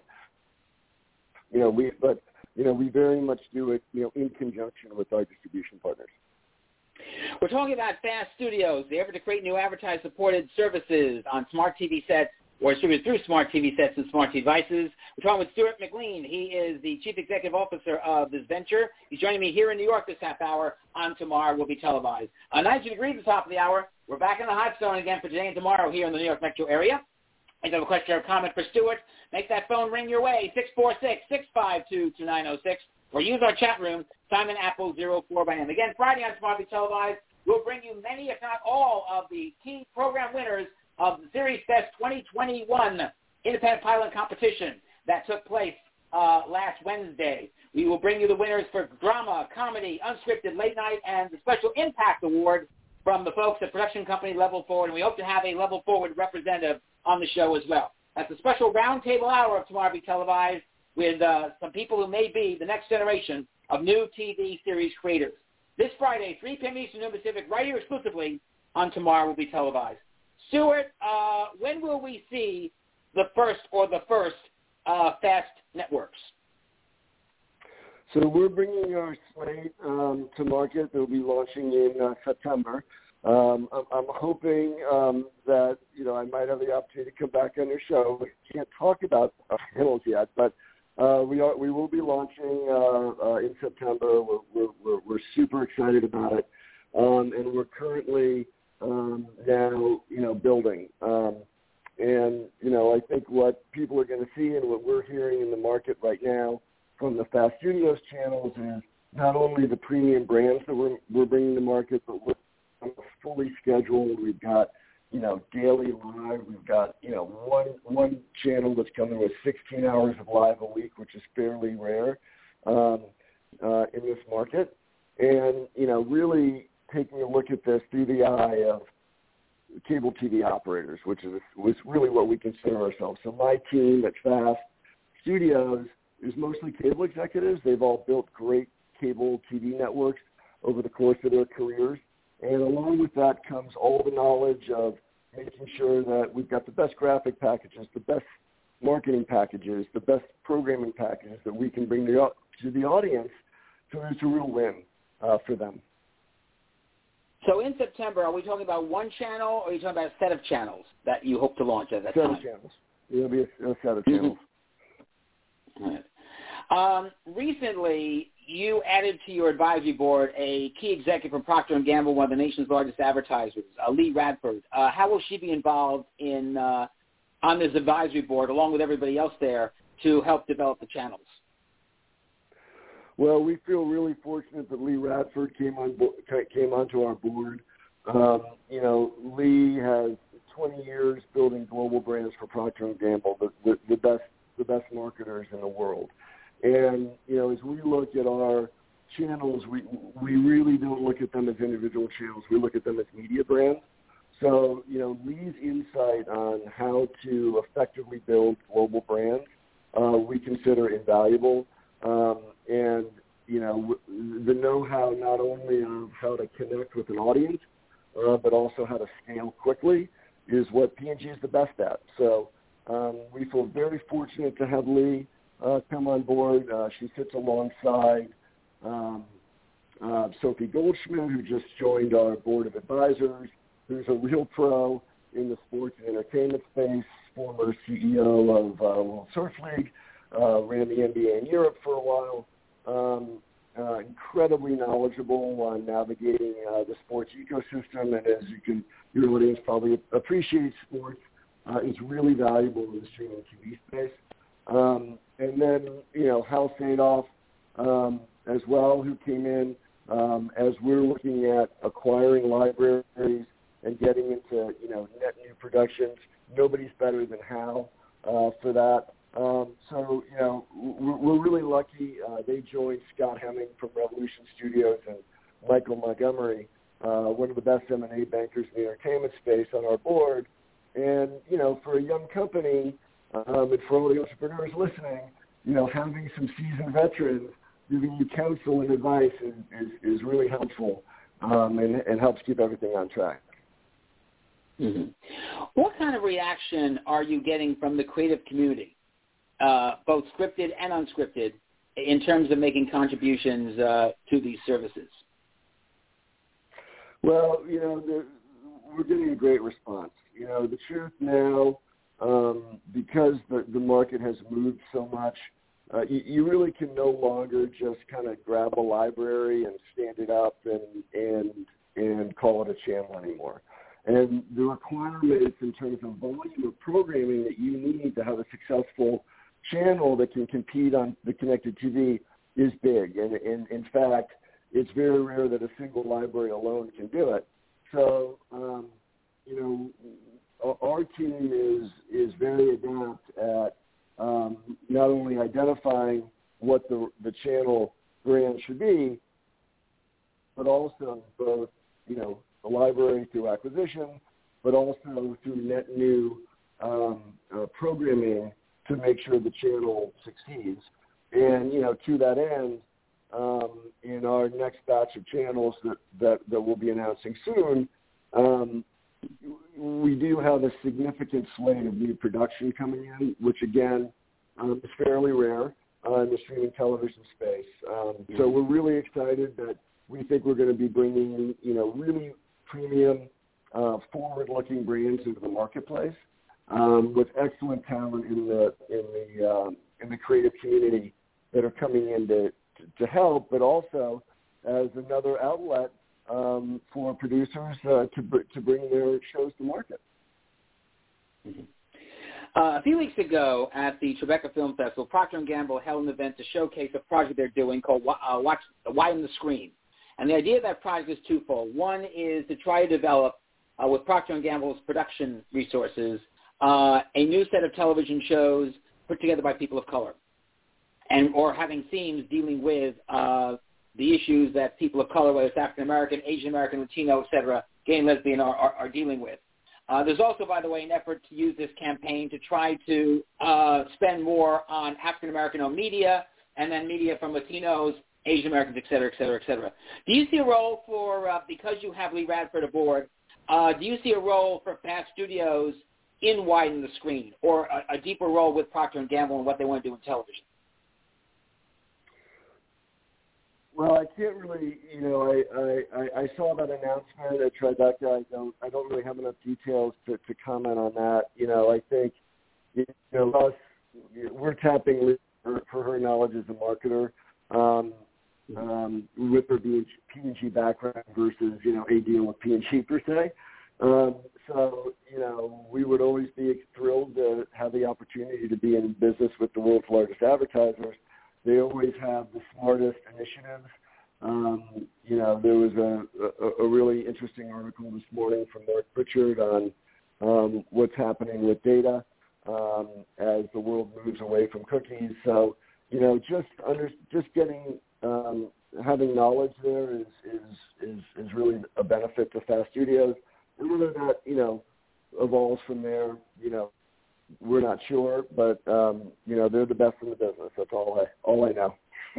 You know, we, but you know, we very much do it, you know, in conjunction with our distribution partners. We're talking about Fast Studios, the effort to create new advertiser-supported services on smart T V sets or distributed through smart T V sets and smart devices. We're talking with Stuart McLean. He is the Chief Executive Officer of this venture. He's joining me here in New York this half hour. On Tomorrow will be televised. Uh, ninety degrees at the top of the hour. We're back in the hot zone again for today and tomorrow here in the New York metro area. If you have a question or comment for Stuart, make that phone ring your way, six four six, six five two, two nine zero six, or use our chat room, Simon Apple zero four by name. Again, Friday on Tomorrow will be televised. We'll bring you many, if not all, of the key program winners of the Series Fest twenty twenty-one Independent Pilot Competition that took place uh, last Wednesday. We will bring you the winners for drama, comedy, unscripted, late night, and the Special Impact Award from the folks at production company Level Forward, and we hope to have a Level Forward representative on the show as well. That's a special roundtable hour of Tomorrow will be televised with uh, some people who may be the next generation of new T V series creators. This Friday, three p.m. Eastern, Noon Pacific, right here exclusively on Tomorrow will be televised. Stuart, uh, when will we see the first or the first uh, Fast networks? So we're bringing our slate um, to market. They'll be launching in uh, September. Um, I'm, I'm hoping um, that, you know, I might have the opportunity to come back on your show. We can't talk about our channels yet, but uh, we are we will be launching uh, uh, in September. We're, we're, we're, we're super excited about it, um, and we're currently um, now, you know, building. Um, and, you know, I think what people are going to see and what we're hearing in the market right now from the Fast Studios channels is not only the premium brands that we're, we're bringing to market, but we're fully scheduled. We've got, you know, daily live. We've got, you know, one one channel that's coming with sixteen hours of live a week, which is fairly rare um, uh, in this market. And, you know, really taking a look at this through the eye of cable T V operators, which is was really what we consider ourselves. So my team at Fast Studios is mostly cable executives. They've all built great cable T V networks over the course of their careers. And along with that comes all the knowledge of making sure that we've got the best graphic packages, the best marketing packages, the best programming packages that we can bring to, to the audience, so it's a real win uh, for them. So in September, are we talking about one channel, or are you talking about a set of channels that you hope to launch at that set time? Set of channels. It'll be a, a set of channels. Mm-hmm. All right. Um, recently, you added to your advisory board a key executive from Procter and Gamble, one of the nation's largest advertisers, uh, Lee Radford. Uh, how will she be involved in uh, on this advisory board, along with everybody else there, to help develop the channels? Well, we feel really fortunate that Lee Radford came on bo- came onto our board. Um, you know, Lee has twenty years building global brands for Procter and Gamble, the, the, the best the best marketers in the world. And you know, as we look at our channels, we we really don't look at them as individual channels. We look at them as media brands. So you know, Lee's insight on how to effectively build global brands, uh, we consider invaluable. Um, and, you know, the know-how not only of how to connect with an audience, uh, but also how to scale quickly is what P and G is the best at. So um, we feel very fortunate to have Lee uh, come on board. Uh, she sits alongside um, uh, Sophie Goldschmidt, who just joined our board of advisors, who's a real pro in the sports and entertainment space, former C E O of uh, World Surf League, uh, ran the N B A in Europe for a while. Um, uh, incredibly knowledgeable on navigating uh, the sports ecosystem, and as you can, your audience probably appreciates sports, uh, is really valuable in the streaming T V space. Um, and then, you know, Hal Sadoff um, as well, who came in um, as we're looking at acquiring libraries and getting into, you know, net new productions. Nobody's better than Hal uh, for that. Um, so, you know, we're, we're really lucky. Uh, they joined Scott Hemming from Revolution Studios and Michael Montgomery, uh, one of the best M and A bankers in the entertainment space, on our board. And, you know, for a young company, um, and for all the entrepreneurs listening, you know, having some seasoned veterans giving you counsel and advice is, is, is really helpful um, and, and helps keep everything on track. Mm-hmm. What kind of reaction are you getting from the creative community? Uh, both scripted and unscripted, in terms of making contributions uh, to these services? Well, you know, the, we're getting a great response. You know, the truth now, um, because the, the market has moved so much, uh, you, you really can no longer just kind of grab a library and stand it up and, and, and call it a channel anymore. And the requirements in terms of volume of programming that you need to have a successful channel that can compete on the connected T V is big. And, and in fact, it's very rare that a single library alone can do it. So, um, you know, our team is, is very adept at um, not only identifying what the, the channel brand should be, but also both, you know, the library through acquisition, but also through net new um, uh, programming to make sure the channel succeeds. And, you know, to that end, um, in our next batch of channels that, that, that we'll be announcing soon, um, we do have a significant slate of new production coming in, which, again, um, is fairly rare uh, in the streaming television space. Um, so we're really excited that we think we're going to be bringing, you know, really premium, uh, forward-looking brands into the marketplace. Um, with excellent talent in the in the um, in the creative community that are coming in to, to, to help, but also as another outlet um, for producers uh, to to bring their shows to market. Mm-hmm. Uh, a few weeks ago at the Tribeca Film Festival, Procter and Gamble held an event to showcase a project they're doing called uh, Watch Widen the Screen. And the idea of that project is twofold. One is to try to develop, uh, with Procter and Gamble's production resources, Uh, a new set of television shows put together by people of color, and or having themes dealing with uh, the issues that people of color, whether it's African American, Asian American, Latino, et cetera, gay and lesbian, are, are, are dealing with. Uh, there's also, by the way, an effort to use this campaign to try to uh, spend more on African American-owned media and then media from Latinos, Asian Americans, et cetera, et cetera, et cetera. Do you see a role for, uh, because you have Lee Radford aboard, uh, do you see a role for FAST Studios in Widen the Screen, or a, a deeper role with Procter and Gamble and what they want to do in television? Well, I can't really, you know, I, I, I saw that announcement at Tribeca. I don't, I don't really have enough details to, to comment on that. You know, I think, you know, us, we're tapping Lee for, for her knowledge as a marketer, um, um, with her being P and G background versus, you know, a deal with P and G per se. Um, so, you know, we would always be thrilled to have the opportunity to be in business with the world's largest advertisers. They always have the smartest initiatives. Um, you know, there was a, a, a really interesting article this morning from Mark Pritchard on um, what's happening with data um, as the world moves away from cookies. So, you know, just under, just getting um, having knowledge there is, is is is really a benefit to FAST Studios. And whether that, you know, evolves from there, you know, we're not sure, but um, you know, they're the best in the business. That's all I all I know.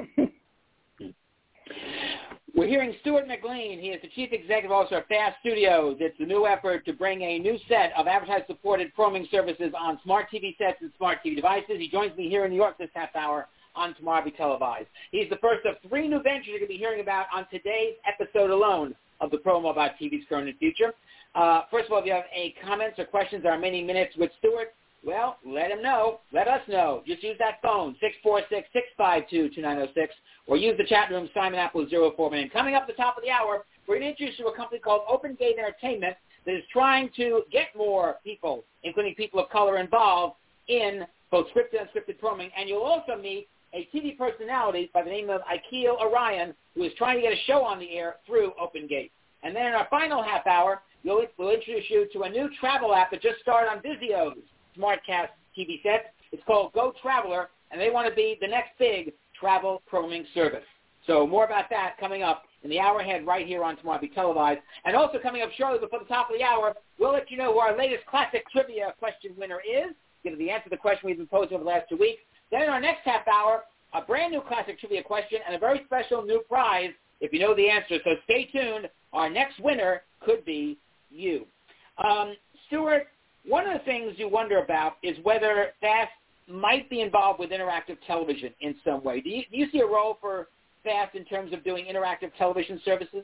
We're hearing Stuart McLean. He is the Chief Executive Officer of FAST Studios. It's a new effort to bring a new set of advertiser-supported programming services on smart T V sets and smart T V devices. He joins me here in New York this half hour on Tomorrow Be Televised. He's the first of three new ventures you're going to be hearing about on today's episode alone of the promo about T V's current and future. Uh, first of all, if you have any comments or questions, our many minutes with Stuart, well, let him know. Let us know. Just use that phone, six four six, six five two, two nine zero six, or use the chat room, Simon Apple zero four man. Coming up at the top of the hour, we're going to introduce you to a company called Open Gate Entertainment that is trying to get more people, including people of color, involved in both scripted and unscripted programming. And you'll also meet a T V personality by the name of Akil Orion, who is trying to get a show on the air through Open Gate. And then in our final half hour, we'll, we'll introduce you to a new travel app that just started on Vizio's SmartCast T V sets. It's called Go Traveler, and they want to be the next big travel programming service. So more about that coming up in the hour ahead right here on Tomorrow Be Televised. And also coming up shortly before the top of the hour, we'll let you know who our latest classic trivia question winner is. Give you the answer to the question we've been posing over the last two weeks. Then in our next half hour, a brand new classic trivia question and a very special new prize if you know the answer. So stay tuned. Our next winner could be you. Um, Stuart, one of the things you wonder about is whether FAST might be involved with interactive television in some way. Do you, do you see a role for FAST in terms of doing interactive television services?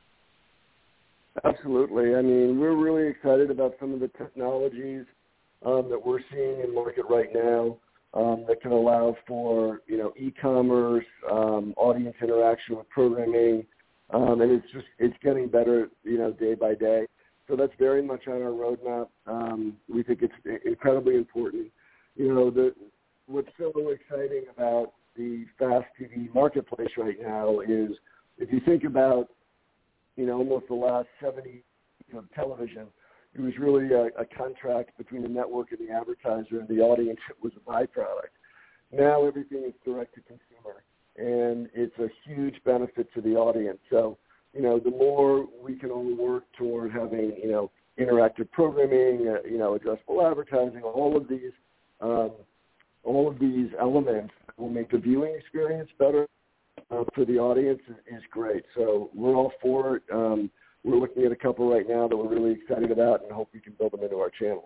Absolutely. I mean, we're really excited about some of the technologies um, that we're seeing in market right now um, that can allow for, you know, e-commerce, um, audience interaction with programming, um, and it's just it's getting better, you know, day by day. So that's very much on our roadmap. Um, we think it's incredibly important. You know, the, what's so exciting about the FAST T V marketplace right now is if you think about, you know, almost the last seventy years of television, it was really a, a contract between the network and the advertiser, and the audience was a byproduct. Now everything is direct to consumer, and it's a huge benefit to the audience. So, you know, the more we can all work toward having, you know, interactive programming, uh, you know, addressable advertising, all of these, um, all of these elements will make the viewing experience better uh, for the audience is, is great. So we're all for it. Um, we're looking at a couple right now that we're really excited about and hope we can build them into our channels.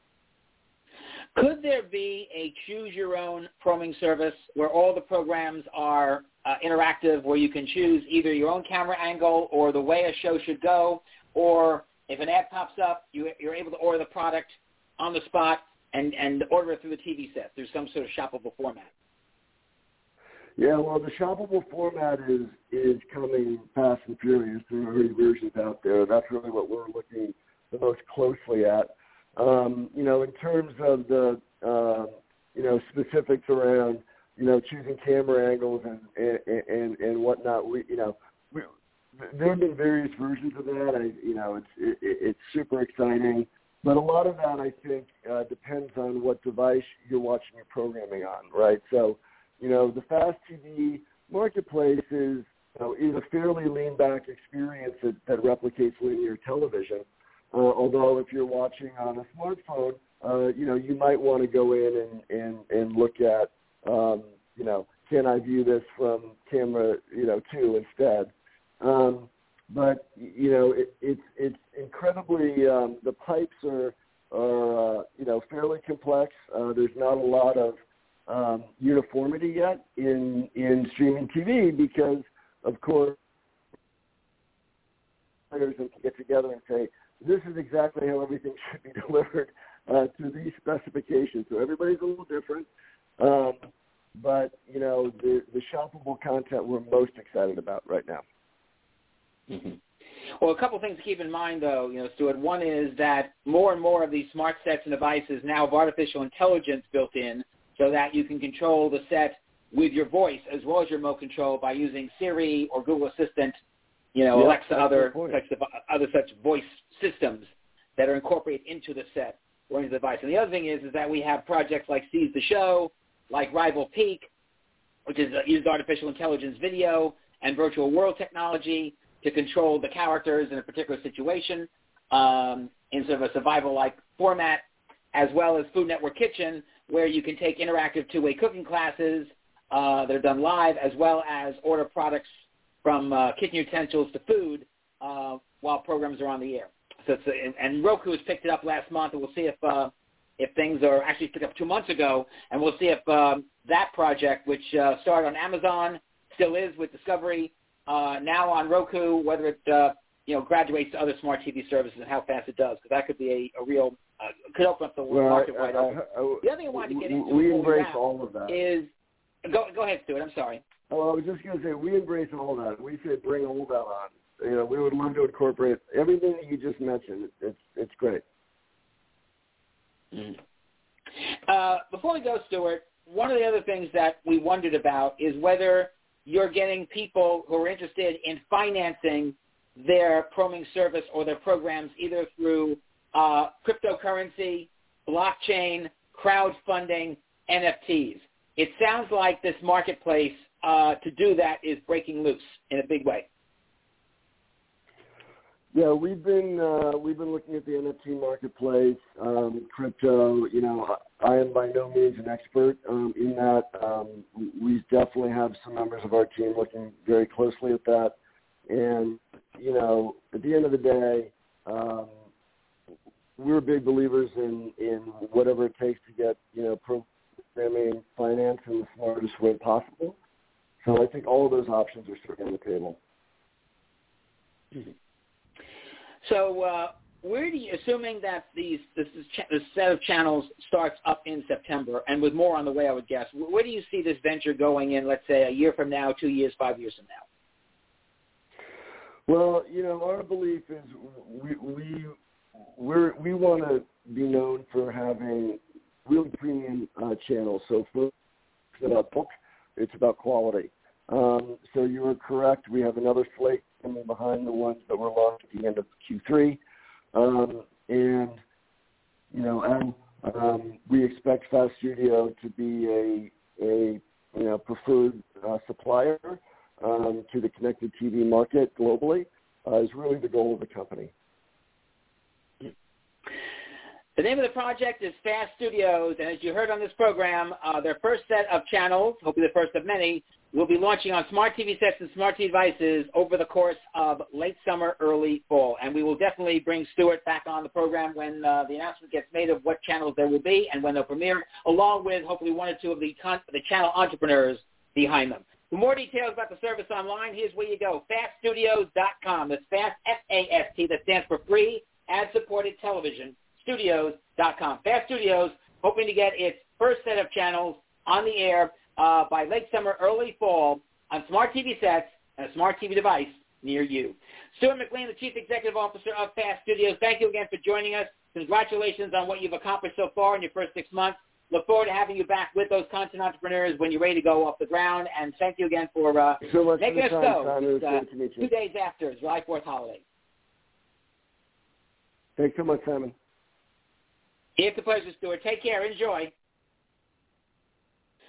Could there be a choose-your-own programming service where all the programs are uh, interactive, where you can choose either your own camera angle or the way a show should go, or if an ad pops up, you, you're able to order the product on the spot and, and order it through the T V set? There's some sort of shoppable format. Yeah, well, the shoppable format is is coming fast and furious. There are already versions out there. That's really what we're looking the most closely at. Um, you know, in terms of the, uh, you know, specifics around, you know, choosing camera angles and, and, and, and whatnot, we, you know, we, there have been various versions of that. I, you know, it's, it, it's super exciting. But a lot of that, I think, uh, depends on what device you're watching your programming on, right? So, you know, the FAST T V marketplace is, know, is a fairly lean-back experience that, that replicates linear television. Uh, although if you're watching on a smartphone, uh, you know, you might want to go in and, and, and look at, um, you know, can I view this from camera, you know, two instead? Um, but, you know, it, it's it's incredibly, um, the pipes are, are uh, you know, fairly complex. Uh, there's not a lot of um, uniformity yet in, in streaming T V because, of course, players can get together and say, this is exactly how everything should be delivered uh, to these specifications. So everybody's a little different. Um, but, you know, the, the shoppable content we're most excited about right now. Mm-hmm. Well, a couple things to keep in mind, though, you know, Stuart. One is that more and more of these smart sets and devices now have artificial intelligence built in so that you can control the set with your voice as well as your remote control by using Siri or Google Assistant, you know, yeah, Alexa, other such, other such voice systems that are incorporated into the set or into the device. And the other thing is, is that we have projects like Seize the Show, like Rival Peak, which is uh, used artificial intelligence video and virtual world technology to control the characters in a particular situation um, in sort of a survival-like format, as well as Food Network Kitchen, where you can take interactive two-way cooking classes uh, that are done live, as well as order products from uh, kitchen utensils to food uh, while programs are on the air. So it's a, and Roku has picked it up last month, and we'll see if uh, if things are actually picked up two months ago, and we'll see if um, that project, which uh, started on Amazon, still is with Discovery, uh, now on Roku, whether it uh, you know graduates to other smart T V services and how fast it does, because that could be a, a real uh, could open up the well, market I, wide I, open. I, I, the other thing I wanted to get into we embrace all of that. Is go go ahead, Stuart. I'm sorry. Oh, I was just going to say we embrace all that. We say bring all that on. You know, we would love to incorporate everything that you just mentioned. It's it's great. Mm. Uh, before we go, Stuart, one of the other things that we wondered about is whether you're getting people who are interested in financing their programming service or their programs either through uh, cryptocurrency, blockchain, crowdfunding, N F Ts. It sounds like this marketplace uh, to do that is breaking loose in a big way. Yeah, we've been uh, we've been looking at the N F T marketplace, um, crypto. You know, I am by no means an expert um, in that. Um, we definitely have some members of our team looking very closely at that. And you know, at the end of the day, um, we're big believers in, in whatever it takes to get you know programming finance in the smartest way possible. So I think all of those options are certainly on the table. Mm-hmm. So uh, where do you, assuming that these this, is ch- this set of channels starts up in September, and with more on the way, I would guess, where do you see this venture going in, let's say, a year from now, two years, five years from now? Well, you know, our belief is we we we're, we want to be known for having really premium uh, channels. So for it's about book, it's about quality. Um, so you are correct. We have another slate coming behind the ones that were launched at the end of Q three. Um, and, you know, and, um, we expect Fast Studio to be a, a you know, preferred uh, supplier um, to the connected T V market globally uh, is really the goal of the company. The name of the project is Fast Studios, and as you heard on this program, uh, their first set of channels, hopefully the first of many, will be launching on smart T V sets and smart T V devices over the course of late summer, early fall. And we will definitely bring Stuart back on the program when uh, the announcement gets made of what channels there will be and when they'll premiere, along with hopefully one or two of the, con- the channel entrepreneurs behind them. For more details about the service online, here's where you go, fast studios dot com. That's FAST, F A S T, that stands for Free Ad-Supported Television, studios dot com. Fast Studios hoping to get its first set of channels on the air uh, by late summer, early fall on smart T V sets and a smart T V device near you. Stuart McLean, the Chief Executive Officer of Fast Studios, thank you again for joining us. Congratulations on what you've accomplished so far in your first six months. Look forward to having you back with those content entrepreneurs when you're ready to go off the ground. And thank you again for uh, so making us go uh, two days after July fourth holiday. Thanks so much, Simon. It's a pleasure, Stuart. Take care. Enjoy.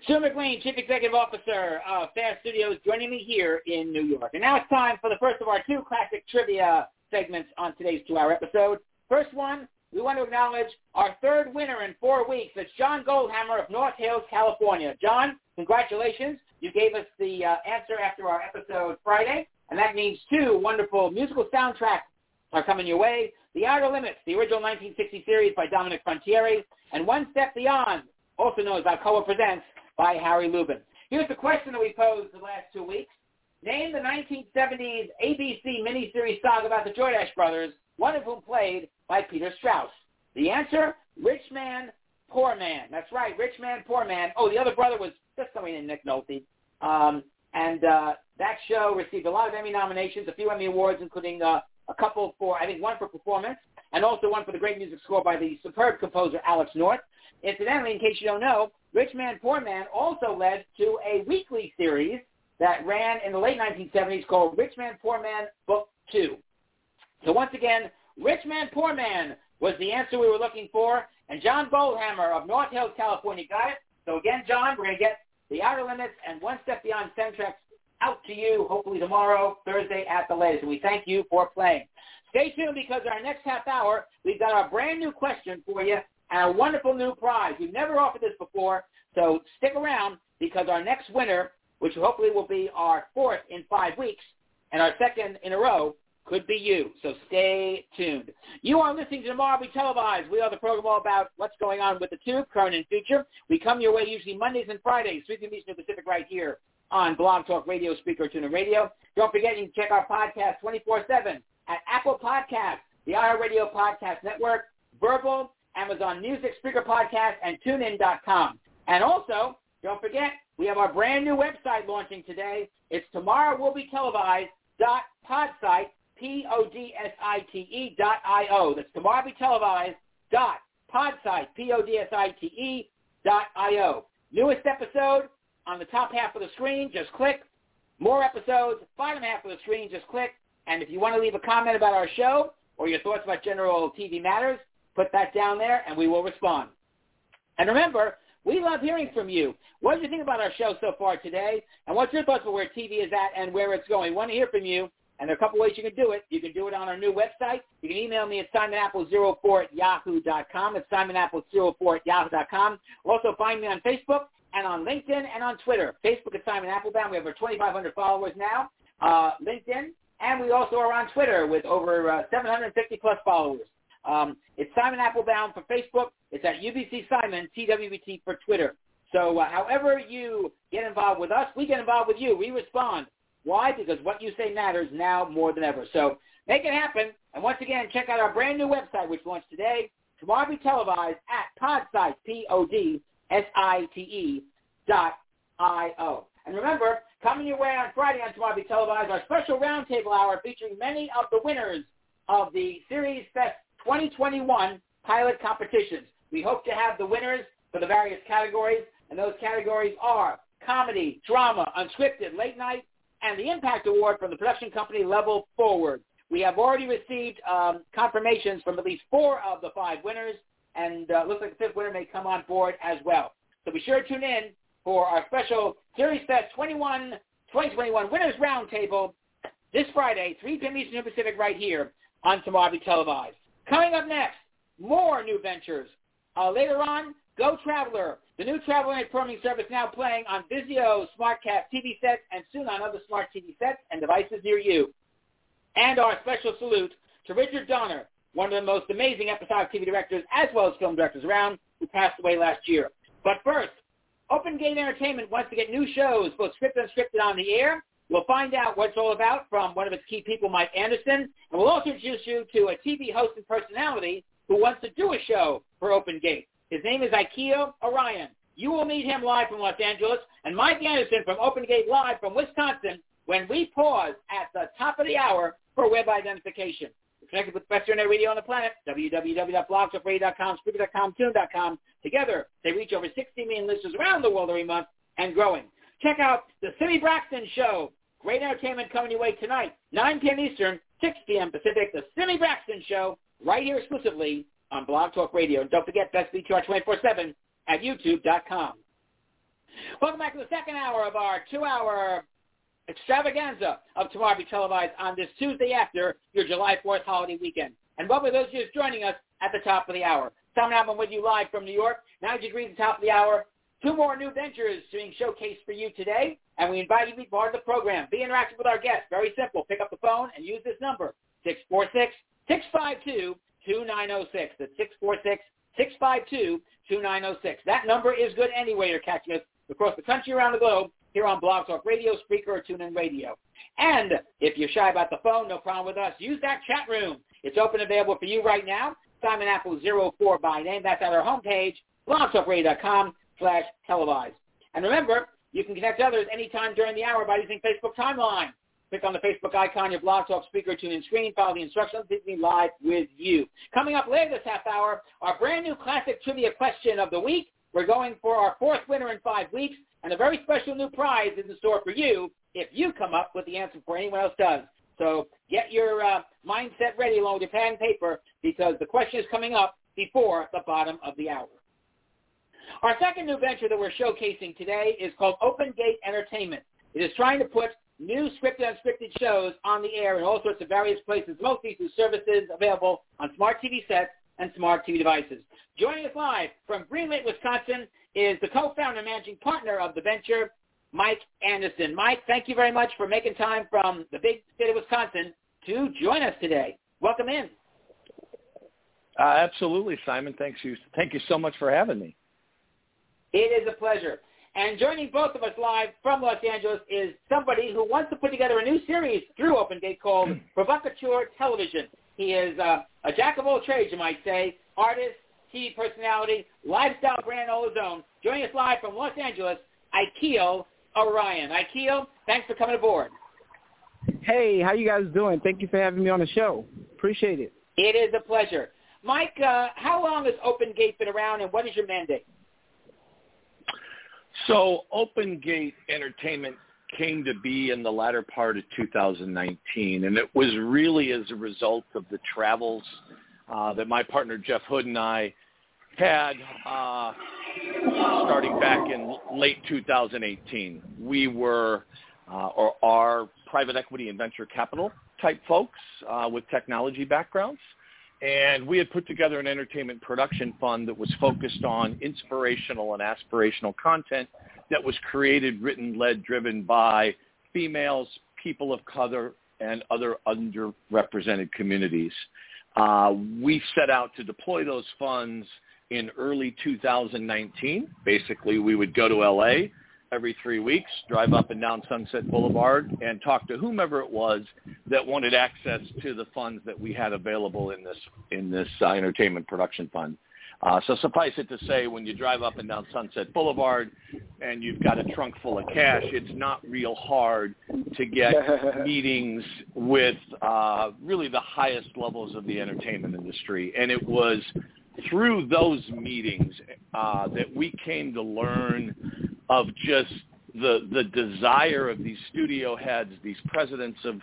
Stu McLean, Chief Executive Officer of Fast Studios, joining me here in New York. And now it's time for the first of our two classic trivia segments on today's two-hour episode. First one, we want to acknowledge our third winner in four weeks. It's John Goldhammer of North Hills, California. John, congratulations. You gave us the uh, answer after our episode Friday, and that means two wonderful musical soundtracks are coming your way. The Outer Limits, the original nineteen sixty series by Dominic Frontiere, and One Step Beyond, also known as Alcoa Presents, by Harry Lubin. Here's the question that we posed the last two weeks. Name the nineteen seventies A B C miniseries saga about the Jordache brothers, one of whom played by Peter Strauss. The answer, Rich Man, Poor Man. That's right, Rich Man, Poor Man. Oh, the other brother was just coming in, Nick Nolte. Um, and uh, that show received a lot of Emmy nominations, a few Emmy Awards, including uh, a couple for, I think, one for performance, and also one for the great music score by the superb composer Alex North. Incidentally, in case you don't know, Rich Man, Poor Man also led to a weekly series that ran in the late nineteen seventies called Rich Man, Poor Man Book two. So once again, Rich Man, Poor Man was the answer we were looking for, and John Goldhammer of North Hills, California got it. So again, John, we're going to get The Outer Limits and One Step Beyond soundtracks out to you hopefully tomorrow, Thursday at the latest. And we thank you for playing. Stay tuned because our next half hour, we've got our brand new question for you and a wonderful new prize. We've never offered this before, so stick around because our next winner, which hopefully will be our fourth in five weeks and our second in a row, could be you. So stay tuned. You are listening to Tomorrow Be Televised. We are the program all about what's going on with the tube, current and future. We come your way usually Mondays and Fridays, three p.m. Eastern Pacific right here on Blog Talk Radio, Speaker, TuneIn Radio. Don't forget you can check our podcast twenty-four seven at Apple Podcasts, the iHeartRadio Podcast Network, Verbal, Amazon Music, Speaker Podcast, and TuneIn dot com. And also, don't forget, we have our brand new website launching today. It's tomorrow will be televised dot podsite, P O D S I T E dot I O. That's tomorrow be televised dot podsite, P O D S I T E dot I O. Newest episode on the top half of the screen, just click. More episodes, bottom half of the screen, just click. And if you want to leave a comment about our show or your thoughts about general T V matters, put that down there and we will respond. And remember, we love hearing from you. What did you think about our show so far today? And what's your thoughts about where T V is at and where it's going? We want to hear from you. And there are a couple ways you can do it. You can do it on our new website. You can email me at simon apple zero four at yahoo dot com. It's simon apple zero four at yahoo dot com. Also find me on Facebook and on LinkedIn and on Twitter. Facebook at Simon Applebaum. We have over twenty-five hundred followers now. Uh, LinkedIn. And we also are on Twitter with over uh, seven hundred fifty plus followers. Um, it's Simon Applebaum for Facebook. It's at U B C Simon, T W B T for Twitter. So uh, however you get involved with us, we get involved with you. We respond. Why? Because what you say matters now more than ever. So make it happen. And once again, check out our brand new website, which launched today, tomorrow be televised at podsite, P O D S I T E dot I O. And remember, coming your way on Friday on Tomorrow Be Televised, our special roundtable hour featuring many of the winners of the Series Fest twenty twenty-one pilot competitions. We hope to have the winners for the various categories, and those categories are comedy, drama, unscripted, late night, and the Impact Award from the production company Level Forward. We have already received um, confirmations from at least four of the five winners, and uh, looks like the fifth winner may come on board as well. So be sure to tune in for our special Series Fest twenty twenty-one Winners Roundtable this Friday, three p.m. Eastern Pacific, right here on Tomorrow Be Televised. Coming up next, more new ventures. Uh, later on, Go Traveler, the new travel and programming service now playing on Vizio SmartCast T V sets and soon on other smart T V sets and devices near you. And our special salute to Richard Donner, one of the most amazing episodic T V directors as well as film directors around, who passed away last year. But first, Open Gate Entertainment wants to get new shows, both scripted and unscripted, on the air. We'll find out what it's all about from one of its key people, Mike Anderson. And we'll also introduce you to a T V host and personality who wants to do a show for Open Gate. His name is Ikeo Orion. You will meet him live from Los Angeles, and Mike Anderson from Open Gate live from Wisconsin when we pause at the top of the hour for web identification. We're connected with the best internet radio on the planet, w w w dot blog talk radio dot com, speaker dot com, tune dot com. Together, they reach over sixty million listeners around the world every month and growing. Check out The Simi Braxton Show. Great entertainment coming your way tonight, nine p.m. Eastern, six p.m. Pacific. The Simi Braxton Show, right here exclusively on Blog Talk Radio. And don't forget, Best B T R twenty-four seven at youtube dot com. Welcome back to the second hour of our two-hour extravaganza of Tomorrow Be Televised on this Tuesday after your July fourth holiday weekend. And welcome to those of you joining us at the top of the hour. Simon Appleman with you live from New York. ninety degrees at the top of the hour. Two more new ventures being showcased for you today, and we invite you to be part of the program. Be interactive with our guests. Very simple. Pick up the phone and use this number, six four six, six five two, two nine zero six. That's six four six, six five two, two nine zero six. That number is good anyway. You're catching us across the country, around the globe, here on Blog Talk Radio, Spreaker, or TuneIn Radio. And if you're shy about the phone, no problem with us. Use that chat room. It's open and available for you right now. Simon Apple zero four by name. That's at our homepage, blogtalkradio.com slash televised. And remember, you can connect others anytime during the hour by using Facebook Timeline. Click on the Facebook icon, your Blog Talk speaker, TuneIn screen, follow the instructions, to be live with you. Coming up later this half hour, our brand new classic trivia question of the week. We're going for our fourth winner in five weeks, and a very special new prize is in store for you if you come up with the answer before anyone else does. So get your uh, mindset ready along with your pen and paper, because the question is coming up before the bottom of the hour. Our second new venture that we're showcasing today is called Open Gate Entertainment. It is trying to put new scripted and unscripted shows on the air in all sorts of various places, mostly through services available on smart T V sets and smart T V devices. Joining us live from Green Lake, Wisconsin, is the co-founder and managing partner of the venture, Mike Anderson. Mike, thank you very much for making time from the big state of Wisconsin to join us today. Welcome in. Uh, absolutely, Simon. Thanks you. Thank you so much for having me. It is a pleasure. And joining both of us live from Los Angeles is somebody who wants to put together a new series through Open Gate called Provocateur Television. He is uh, a jack of all trades, you might say, artist, T V personality, lifestyle brand all his own. Joining us live from Los Angeles, Ikeel Orion. Ikeel, thanks for coming aboard. Hey, how you guys doing? Thank you for having me on the show. Appreciate it. It is a pleasure. Mike, uh, how long has Open Gate been around, and what is your mandate? So Open Gate Entertainment came to be in the latter part of two thousand nineteen, and it was really as a result of the travels uh, that my partner Jeff Hood and I had uh, starting back in late two thousand eighteen. We were uh, or are private equity and venture capital type folks uh, with technology backgrounds. And we had put together an entertainment production fund that was focused on inspirational and aspirational content that was created, written, led, driven by females, people of color, and other underrepresented communities. Uh, we set out to deploy those funds in early two thousand nineteen. Basically, we would go to L A every three weeks, drive up and down Sunset Boulevard, and talk to whomever it was that wanted access to the funds that we had available in this in this uh, entertainment production fund. Uh, so suffice it to say, when you drive up and down Sunset Boulevard and you've got a trunk full of cash, it's not real hard to get meetings with uh, really the highest levels of the entertainment industry. And it was through those meetings uh, that we came to learn of just the the desire of these studio heads, these presidents of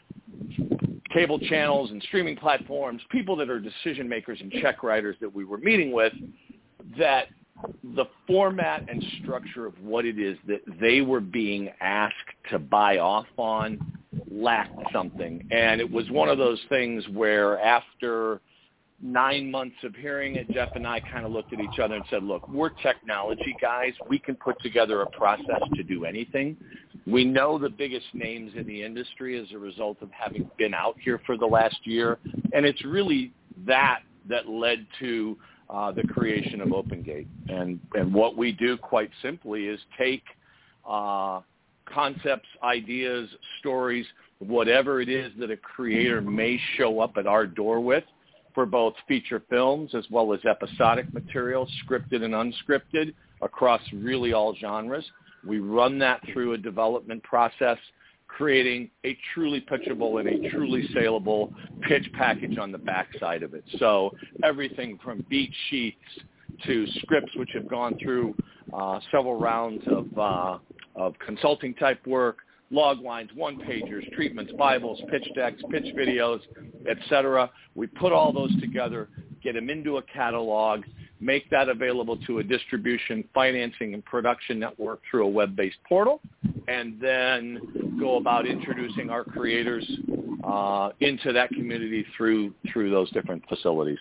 cable channels and streaming platforms, people that are decision makers and check writers that we were meeting with, that the format and structure of what it is that they were being asked to buy off on lacked something. And it was one of those things where after nine months of hearing it, Jeff and I kind of looked at each other and said, look, we're technology guys. We can put together a process to do anything. We know the biggest names in the industry as a result of having been out here for the last year. And it's really that that led to uh, the creation of Open Gate. And, and what we do quite simply is take uh, concepts, ideas, stories, whatever it is that a creator may show up at our door with, for both feature films as well as episodic material, scripted and unscripted, across really all genres. We run that through a development process, creating a truly pitchable and a truly saleable pitch package on the backside of it. So everything from beat sheets to scripts which have gone through uh, several rounds of, uh, of consulting type work, log lines, one-pagers, treatments, Bibles, pitch decks, pitch videos, et cetera. We put all those together, get them into a catalog, make that available to a distribution, financing, and production network through a web-based portal, and then go about introducing our creators uh, into that community through through those different facilities.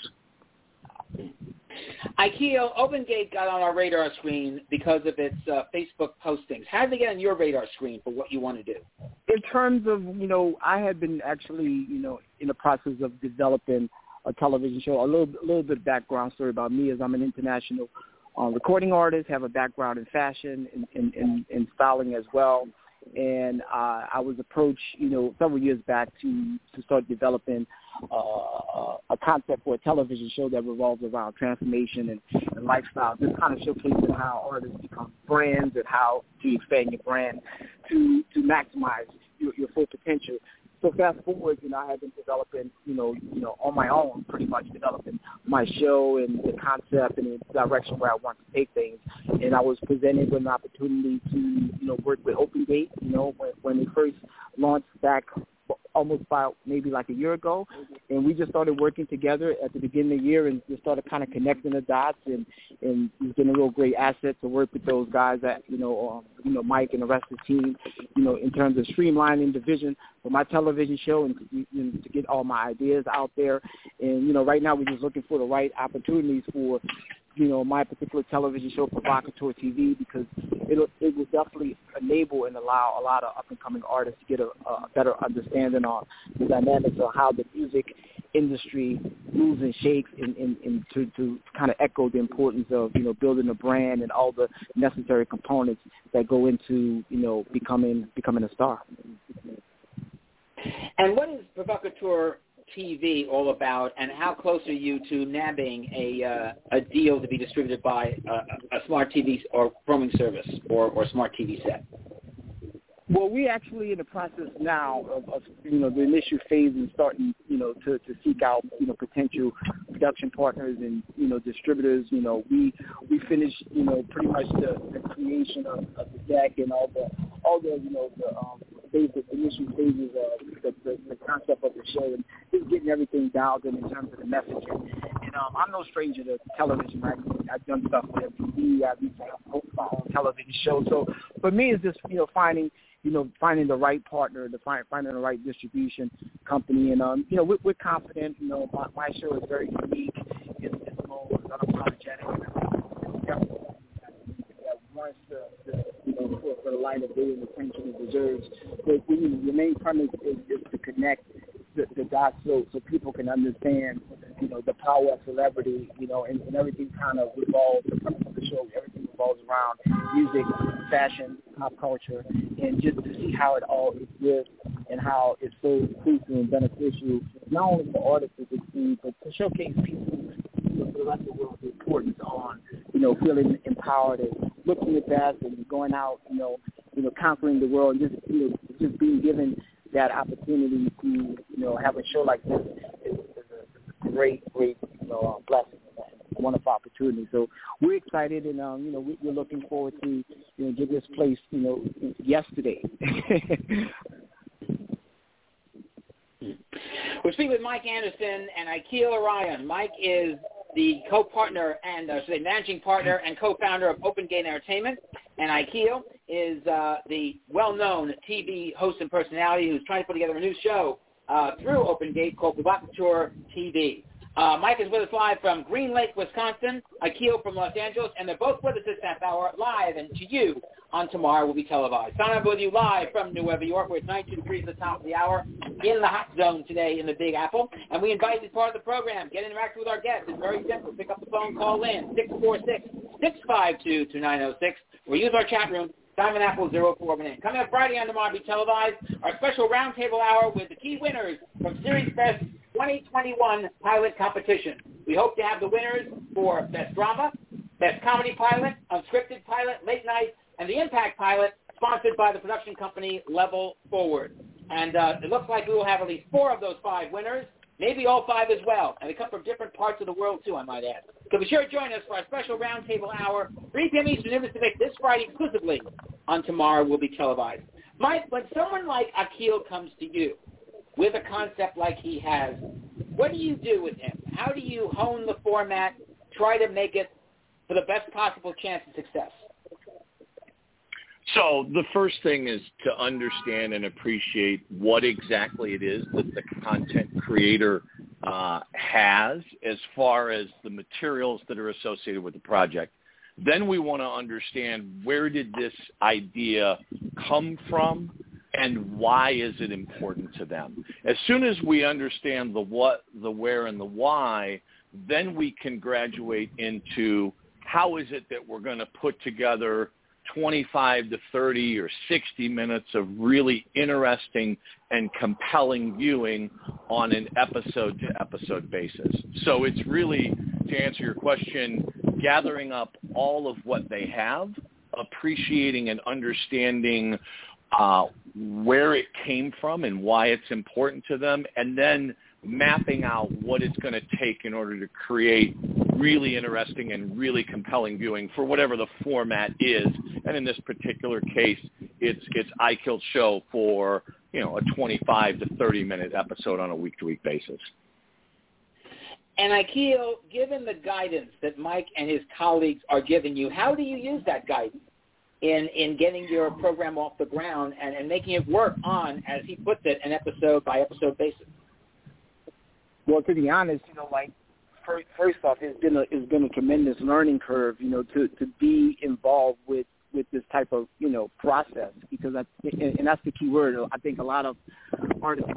Akil, OpenGate got on our radar screen because of its uh, Facebook postings. How did they get on your radar screen for what you want to do? In terms of, you know, I had been actually, you know, in the process of developing a television show. A little, a little bit of background story about me is I'm an international uh, recording artist, have a background in fashion and in, in, in styling as well. And uh, I was approached, you know, several years back to, to start developing uh, a concept for a television show that revolves around transformation and, and lifestyle. This kind of showcases how artists become brands and how to expand your brand to, to maximize your, your full potential. So fast forward, you know, I have been developing, you know, you know, on my own, pretty much developing my show and the concept and the direction where I want to take things. And I was presented with an opportunity to, you know, work with OpenGate, you know, when, when they first launched back almost about maybe like a year ago. And we just started working together at the beginning of the year and just started kind of connecting the dots. And, and it's been a real great asset to work with those guys that, you know, um, you know, Mike and the rest of the team, you know, in terms of streamlining the vision for my television show and to, you know, to get all my ideas out there. And, you know, right now we're just looking for the right opportunities for, you know, my particular television show, Provocateur T V, because it'll, it will definitely enable and allow a lot of up-and-coming artists to get a, a better understanding on the dynamics of how the music industry moves and shakes and, and, and to, to kind of echo the importance of, you know, building a brand and all the necessary components that go into, you know, becoming becoming a star. And what is Provocateur T V all about, and how close are you to nabbing a uh, a deal to be distributed by a, a smart T V or roaming service or, or smart T V set? Well, we're actually in the process now of, of you know, the initial phase and starting, you know, to, to seek out, you know, potential production partners and, you know, distributors. You know, we we finished, you know, pretty much the, the creation of, of the deck and all the all the you know the um, basic initial phases of the, the, the concept of the show and just getting everything dialed in in terms of the messaging. And um, I'm no stranger to television, right? I've done stuff with M T V. I've hosted my own television show. So for me, it's just, you know, finding. you know, finding the right partner, to find, finding the right distribution company. And, um, you know, we're, we're confident. You know, my, my show is very unique. It's, it's low, it's unapologetic. It's definitely that wants to, to, you know, for, for the light of day and attention it deserves. But we, the main premise is, is to connect the, the dots so, so people can understand, you know, the power of celebrity, you know, and, and everything kind of revolves, the premise of the show, everything revolves around music, fashion, pop culture, and just to see how it all exists and how it's so inclusive and beneficial, not only for artists to succeed, but to showcase people, you know, for the rest of the world, the importance on, you know, feeling empowered and looking at that and going out, you know, you know, conquering the world and just, you know, just being given that opportunity to, you know, have a show like this is, is, a, is a great, great, you know, uh, blessing. A wonderful opportunity. So we're excited, and um, you know, we, we're looking forward to, you know, get this place, you know, yesterday. We're speaking with Mike Anderson and Akil Orion. Mike is the co-partner and uh, say managing partner and co-founder of OpenGate Entertainment, and Akil is uh, the well-known T V host and personality who's trying to put together a new show uh, through OpenGate called Provocateur T V. Uh, Mike is with us live from Green Lake, Wisconsin, Akil from Los Angeles, and they're both with us this half hour live, and to you on Tomorrow will be televised. Sign up with you live from New York, York, where it's nine two three at the top of the hour, in the hot zone today in the Big Apple, and we invite you as part of the program. Get interactive with our guests. It's very simple. Pick up the phone, call in, six four six, six five two, two nine zero six, or use our chat room, Diamond Apple zero four one eight. Coming up Friday on Tomorrow will be televised, our special roundtable hour with the key winners from Series Best twenty twenty-one pilot competition. We hope to have the winners for Best Drama, Best Comedy Pilot, Unscripted Pilot, Late Night, and the Impact Pilot, sponsored by the production company Level Forward. And uh, it looks like we will have at least four of those five winners, maybe all five as well. And they come from different parts of the world, too, I might add. So be sure to join us for our special roundtable hour, three p.m. Eastern, New Pacific, this Friday exclusively on Tomorrow will be televised. Mike, when someone like Akil comes to you with a concept like he has, what do you do with him? How do you hone the format, try to make it for the best possible chance of success? So the first thing is to understand and appreciate what exactly it is that the content creator uh, has as far as the materials that are associated with the project. Then we want to understand where did this idea come from and why is it important to them. As soon as we understand the what, the where, and the why, then we can graduate into how is it that we're going to put together twenty-five to thirty or sixty minutes of really interesting and compelling viewing on an episode-to-episode basis. So it's really, to answer your question, gathering up all of what they have, appreciating and understanding uh, where it came from and why it's important to them, and then mapping out what it's going to take in order to create really interesting and really compelling viewing for whatever the format is. And in this particular case, it's it's iKilled Show for, you know, a twenty-five to thirty minute episode on a week-to-week basis. And Akil, given the guidance that Mike and his colleagues are giving you, how do you use that guidance in, in getting your program off the ground and, and making it work on, as he puts it, an episode-by-episode basis? Well, to be honest, you know, like, first, first off, it's been a it's been a tremendous learning curve, you know, to, to be involved with, with this type of, you know, process, because I, and, and that's the key word. I think a lot of artists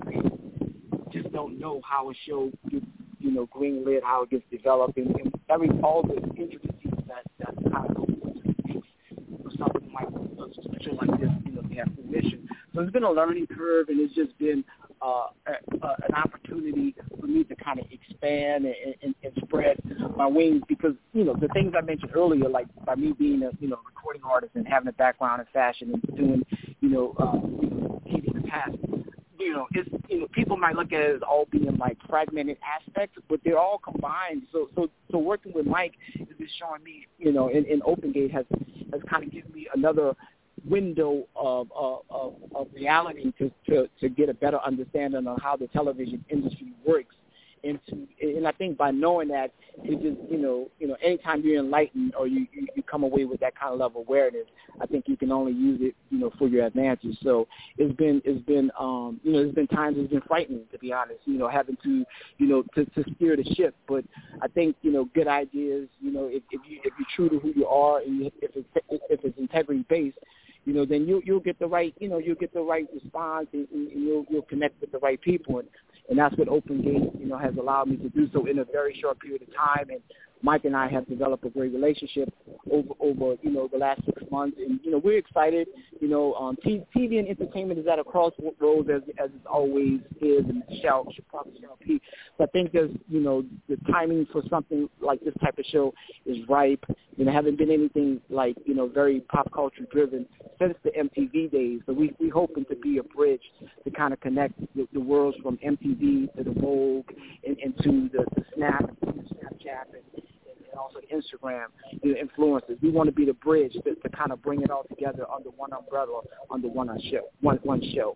just don't know how a show gets, you know, greenlit, how it gets developed, and, and every all the intricacies that that kind of goes into it takes for something like a show like this, you know, to have permission. So it's been a learning curve, and it's just been uh, a, a, an opportunity for me to kind of expand and, and, and spread my wings, because, you know, the things I mentioned earlier, like by me being a, you know, recording artist and having a background in fashion and doing, you know, um, you know T V in the past, you know, it's, you know, people might look at it as all being like fragmented aspects, but they're all combined. So, so, so working with Mike is just showing me, you know, in, in OpenGate has has kind of given me another window of of, of, of reality to, to to get a better understanding of how the television industry works. And to, and I think by knowing that, it just, you know, you know, anytime you're enlightened or you, you, you come away with that kind of level of awareness, I think you can only use it, you know, for your advantage. So it's been, it's been, um, you know, there's been times it's been frightening, to be honest, you know, having to, you know, to, to steer the ship. But I think, you know, good ideas, you know, if, if you if you're true to who you are and you, if it's if it's integrity based, you know, then you you'll get the right, you know, you'll get the right response, and, and you'll you'll connect with the right people. And, And that's what OpenGate, you know, has allowed me to do so in a very short period of time. And Mike and I have developed a great relationship over, over you know, the last six months. And, you know, we're excited. You know, um, T V and entertainment is at a crossroads, as, as it always is, and shall, should probably shall be. So I think there's, you know, the timing for something like this type of show is ripe. You know, haven't been anything like, you know, very pop culture driven since the M T V days. So we we hoping to be a bridge to kind of connect the, the worlds from M T V to the Vogue and, and to the, the Snap, Snapchat, and, and also the Instagram, you know, influencers. We want to be the bridge to, to kind of bring it all together under one umbrella, under one show. One one show.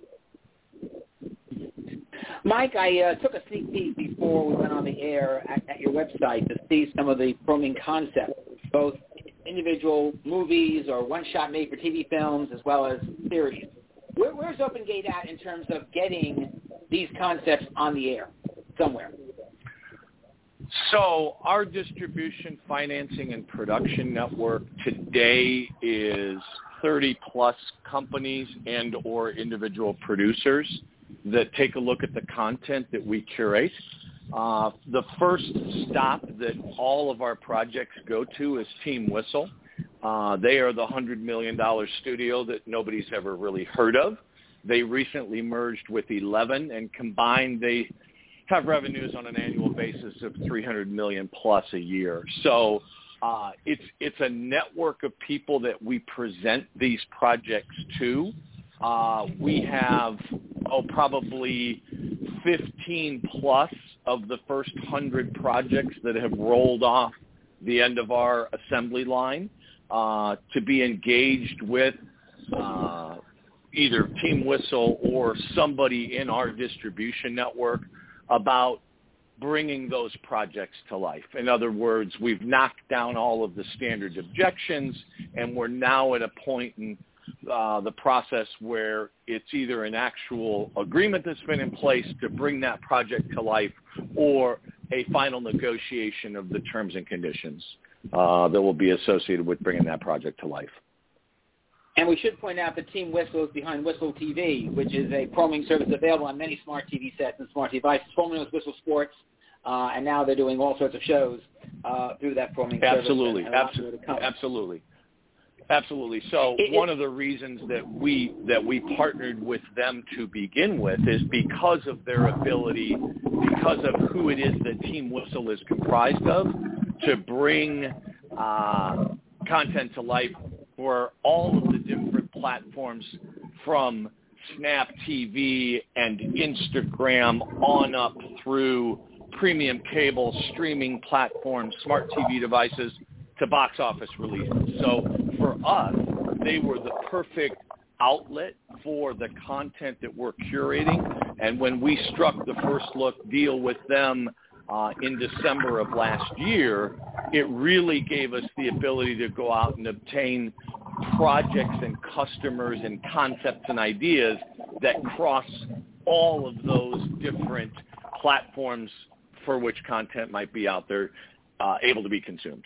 Mike, I uh, took a sneak peek before we went on the air at, at your website to see some of the programming concepts, both individual movies or one-shot made-for-T V films as well as series. Where, where's OpenGate at in terms of getting these concepts on the air somewhere? So our distribution, financing, and production network today is thirty-plus companies and or individual producers that take a look at the content that we curate. Uh, the first stop that all of our projects go to is Team Whistle. Uh, they are the one hundred million dollars studio that nobody's ever really heard of. They recently merged with Eleven, and combined they have revenues on an annual basis of three hundred million dollars plus a year. So uh, it's it's a network of people that we present these projects to. Uh, we have, oh, probably fifteen plus of the first one hundred projects that have rolled off the end of our assembly line uh, to be engaged with uh, either Team Whistle or somebody in our distribution network about bringing those projects to life. In other words, we've knocked down all of the standard objections, and we're now at a point in uh, the process where it's either an actual agreement that's been in place to bring that project to life or a final negotiation of the terms and conditions uh, that will be associated with bringing that project to life. And we should point out that Team Whistle is behind Whistle T V, which is a programming service available on many smart T V sets and smart devices, formerly known as Whistle Sports, uh, and now they're doing all sorts of shows uh, through that programming absolutely. service. Absolutely, absolutely, absolutely. So it, one of the reasons that we that we partnered with them to begin with is because of their ability, because of who it is that Team Whistle is comprised of, to bring uh, content to life for all of the different platforms from Snap T V and Instagram on up through premium cable, streaming platforms, smart T V devices, to box office releases. So for us, they were the perfect outlet for the content that we're curating. And when we struck the first look deal with them uh, in December of last year, it really gave us the ability to go out and obtain projects and customers and concepts and ideas that cross all of those different platforms for which content might be out there uh, able to be consumed.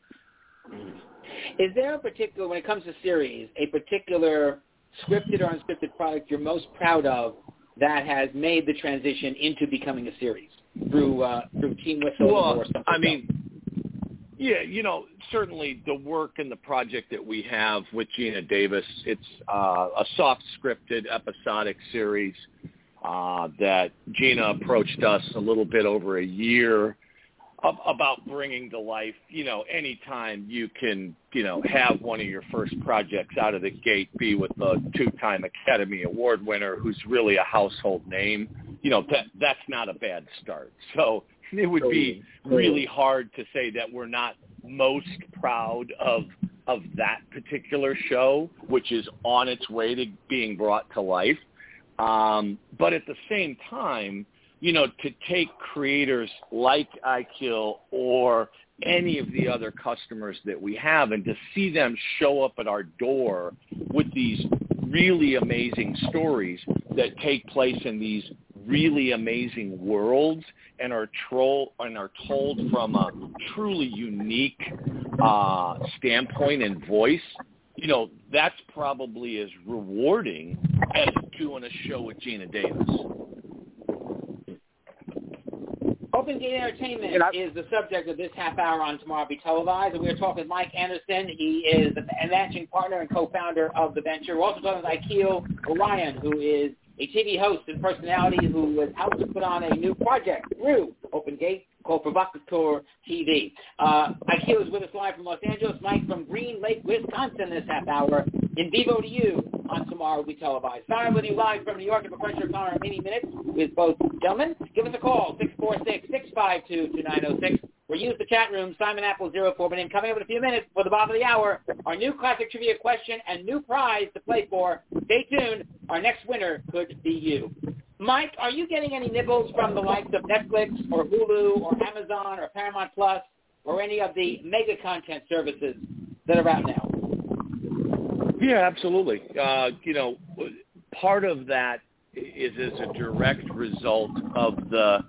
Is there a particular, when it comes to series, a particular scripted or unscripted product you're most proud of that has made the transition into becoming a series through uh, through Team Whistle well, or something? I mean, yeah, you know, certainly the work and the project that we have with Gina Davis, it's uh, a soft scripted episodic series uh, that Gina approached us a little bit over a year of, about bringing to life. You know, anytime you can, you know, have one of your first projects out of the gate be with a two-time Academy Award winner who's really a household name, you know, that that's not a bad start. So it would be really hard to say that we're not most proud of of that particular show, which is on its way to being brought to life. Um, but at the same time, you know, to take creators like iKill or any of the other customers that we have and to see them show up at our door with these really amazing stories that take place in these really amazing worlds and are troll and are told from a truly unique uh, standpoint and voice, you know, that's probably as rewarding as doing a show with Gina Davis. Open Gate Entertainment I, is the subject of this half hour on Tomorrow Be Televised, and we're talking with Mike Anderson. He is a managing partner and co-founder of the venture. We're also talking with Akil Orion, who is a T V host and personality who was out to put on a new project through Open Gate called Provocateur T V. Uh, Akil is with us live from Los Angeles. Mike from Green Lake, Wisconsin this half hour. In vivo to you on Tomorrow We Televised. Starting with you live from New York at Professor O'Connor in many minutes with both gentlemen. Give us a call, six four six, six five two, two nine zero six. Or use the chat room, Simon Apple zero four. But in coming up in a few minutes for the bottom of the hour, our new classic trivia question and new prize to play for. Stay tuned. Our next winner could be you. Mike, are you getting any nibbles from the likes of Netflix or Hulu or Amazon or Paramount Plus or any of the mega content services that are out now? Yeah, absolutely. Uh, you know, part of that is as a direct result of the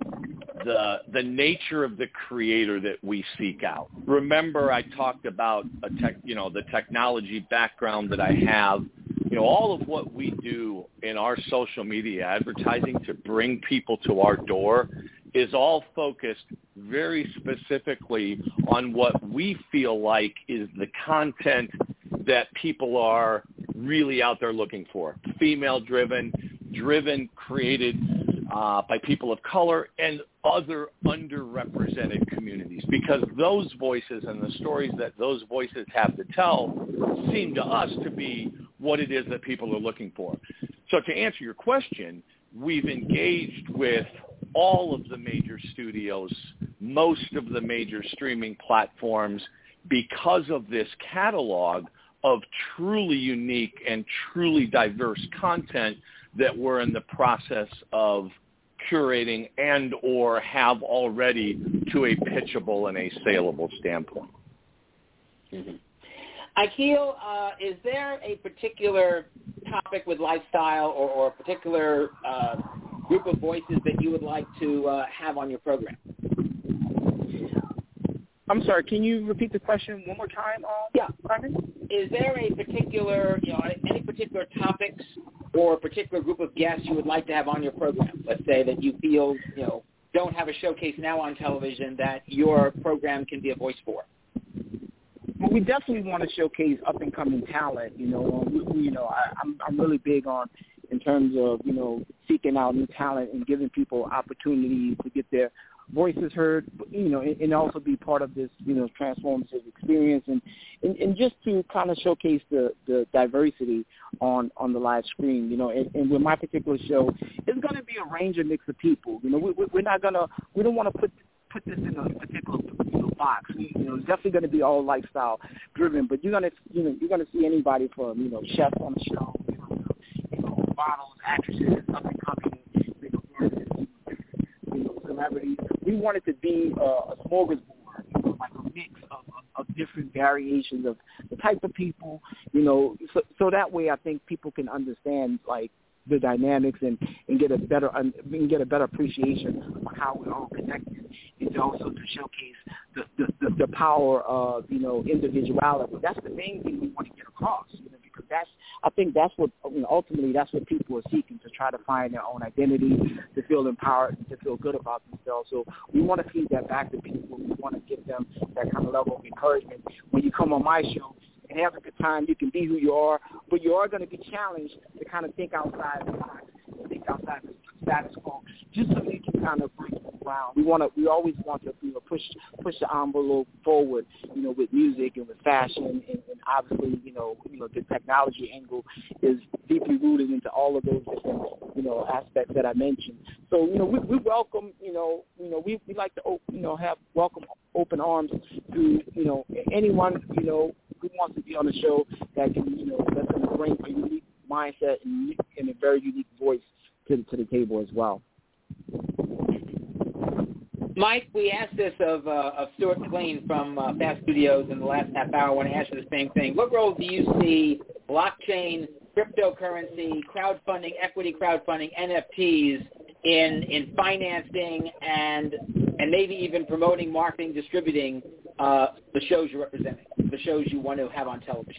the the nature of the creator that we seek out. Remember, I talked about a tech, you know, the technology background that I have. You know, all of what we do in our social media advertising to bring people to our door is all focused very specifically on what we feel like is the content that people are really out there looking for. Female-driven, driven, created uh, by people of color and other underrepresented communities, because those voices and the stories that those voices have to tell seem to us to be what it is that people are looking for. So to answer your question, we've engaged with all of the major studios, most of the major streaming platforms, because of this catalog of truly unique and truly diverse content that we're in the process of curating and or have already to a pitchable and a saleable standpoint. Mm-hmm. Akil, uh, is there a particular topic with lifestyle or, or a particular uh, group of voices that you would like to uh, have on your program? I'm sorry, can you repeat the question one more time? Um, yeah. Simon? Is there a particular, you know, any particular topics or a particular group of guests you would like to have on your program? Let's say that you feel, you know, don't have a showcase now on television that your program can be a voice for. Well, we definitely want to showcase up-and-coming talent. You know, we, we, you know, I, I'm I'm really big on in terms of you know seeking out new talent and giving people opportunities to get their voices heard. You know, and, and also be part of this you know transformative experience and, and, and just to kind of showcase the, the diversity on, on the live screen. You know, and, and with my particular show, it's going to be a range of mix of people. You know, we, we're not gonna we don't want to put put this in a particular you know, box. We, you know, it's definitely going to be all lifestyle driven, but you're gonna you know you're gonna see anybody from you know chefs on the show, you know, you know models, actresses, up and coming, you know, artists, you know, celebrities. We want it to be uh, a smorgasbord, you know, like a mix of, of, of different variations of the type of people, you know, so, so that way I think people can understand like the dynamics and, and get a better we can get a better appreciation on how we're all connected, and also to showcase the, the, the, the power of you know individuality. That's the main thing we want to get across, you know, because that's I think that's what you know, ultimately that's what people are seeking, to try to find their own identity, to feel empowered, to feel good about themselves. So we want to feed that back to people. We want to give them that kind of level of encouragement. When you come on my show and have a good time, you can be who you are, but you are going to be challenged to kind of think outside the box, think outside the status quo, just so you can kind of break around. We want to, we always want to, you know, push push the envelope forward, you know, with music and with fashion, and, and obviously, you know, you know, the technology angle is deeply rooted into all of those different, you know, aspects that I mentioned. So, you know, we, we welcome, you know, you know, we we like to, you know, have welcome open arms to, you know, anyone, you know, who wants to be on the show that can, you know, that's going to bring a unique mindset and, and a very unique voice to, to the table as well. Mike, we asked this of uh, of Stuart McLean from uh, Fast Studios in the last half hour. I want to ask you the same thing. What role do you see blockchain, cryptocurrency, crowdfunding, equity crowdfunding, N F Ts in in financing and and maybe even promoting, marketing, distributing uh, the shows you're representing, the shows you want to have on television?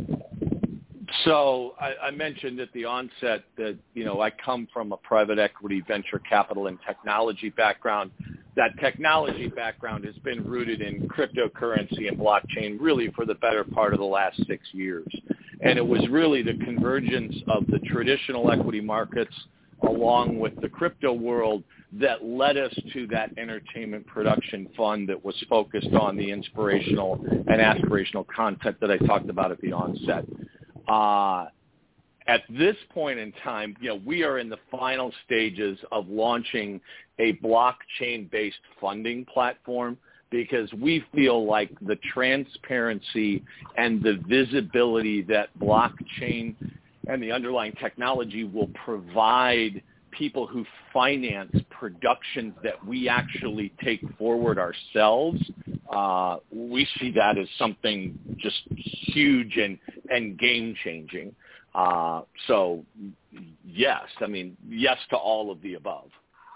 So I, I mentioned at the onset that, you know, I come from a private equity, venture capital, and technology background. That technology background has been rooted in cryptocurrency and blockchain really for the better part of the last six years. And it was really the convergence of the traditional equity markets along with the crypto world that led us to that entertainment production fund that was focused on the inspirational and aspirational content that I talked about at the onset. Uh, at this point in time, you know, we are in the final stages of launching a blockchain-based funding platform because we feel like the transparency and the visibility that blockchain and the underlying technology will provide people who finance productions that we actually take forward ourselves, uh, we see that as something just huge and, and game-changing. Uh, so, yes, I mean, yes to all of the above.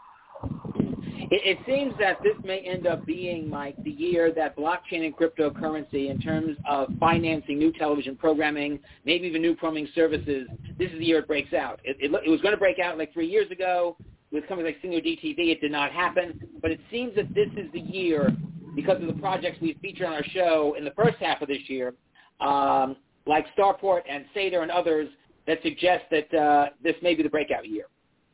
It, it seems that this may end up being, Mike, the year that blockchain and cryptocurrency, in terms of financing new television programming, maybe even new programming services, this is the year it breaks out. It, it, it was going to break out like three years ago with companies like Singer D T V. It did not happen. But it seems that this is the year, because of the projects we've featured on our show in the first half of this year, um, like Starport and Seder and others, that suggest that uh, this may be the breakout year.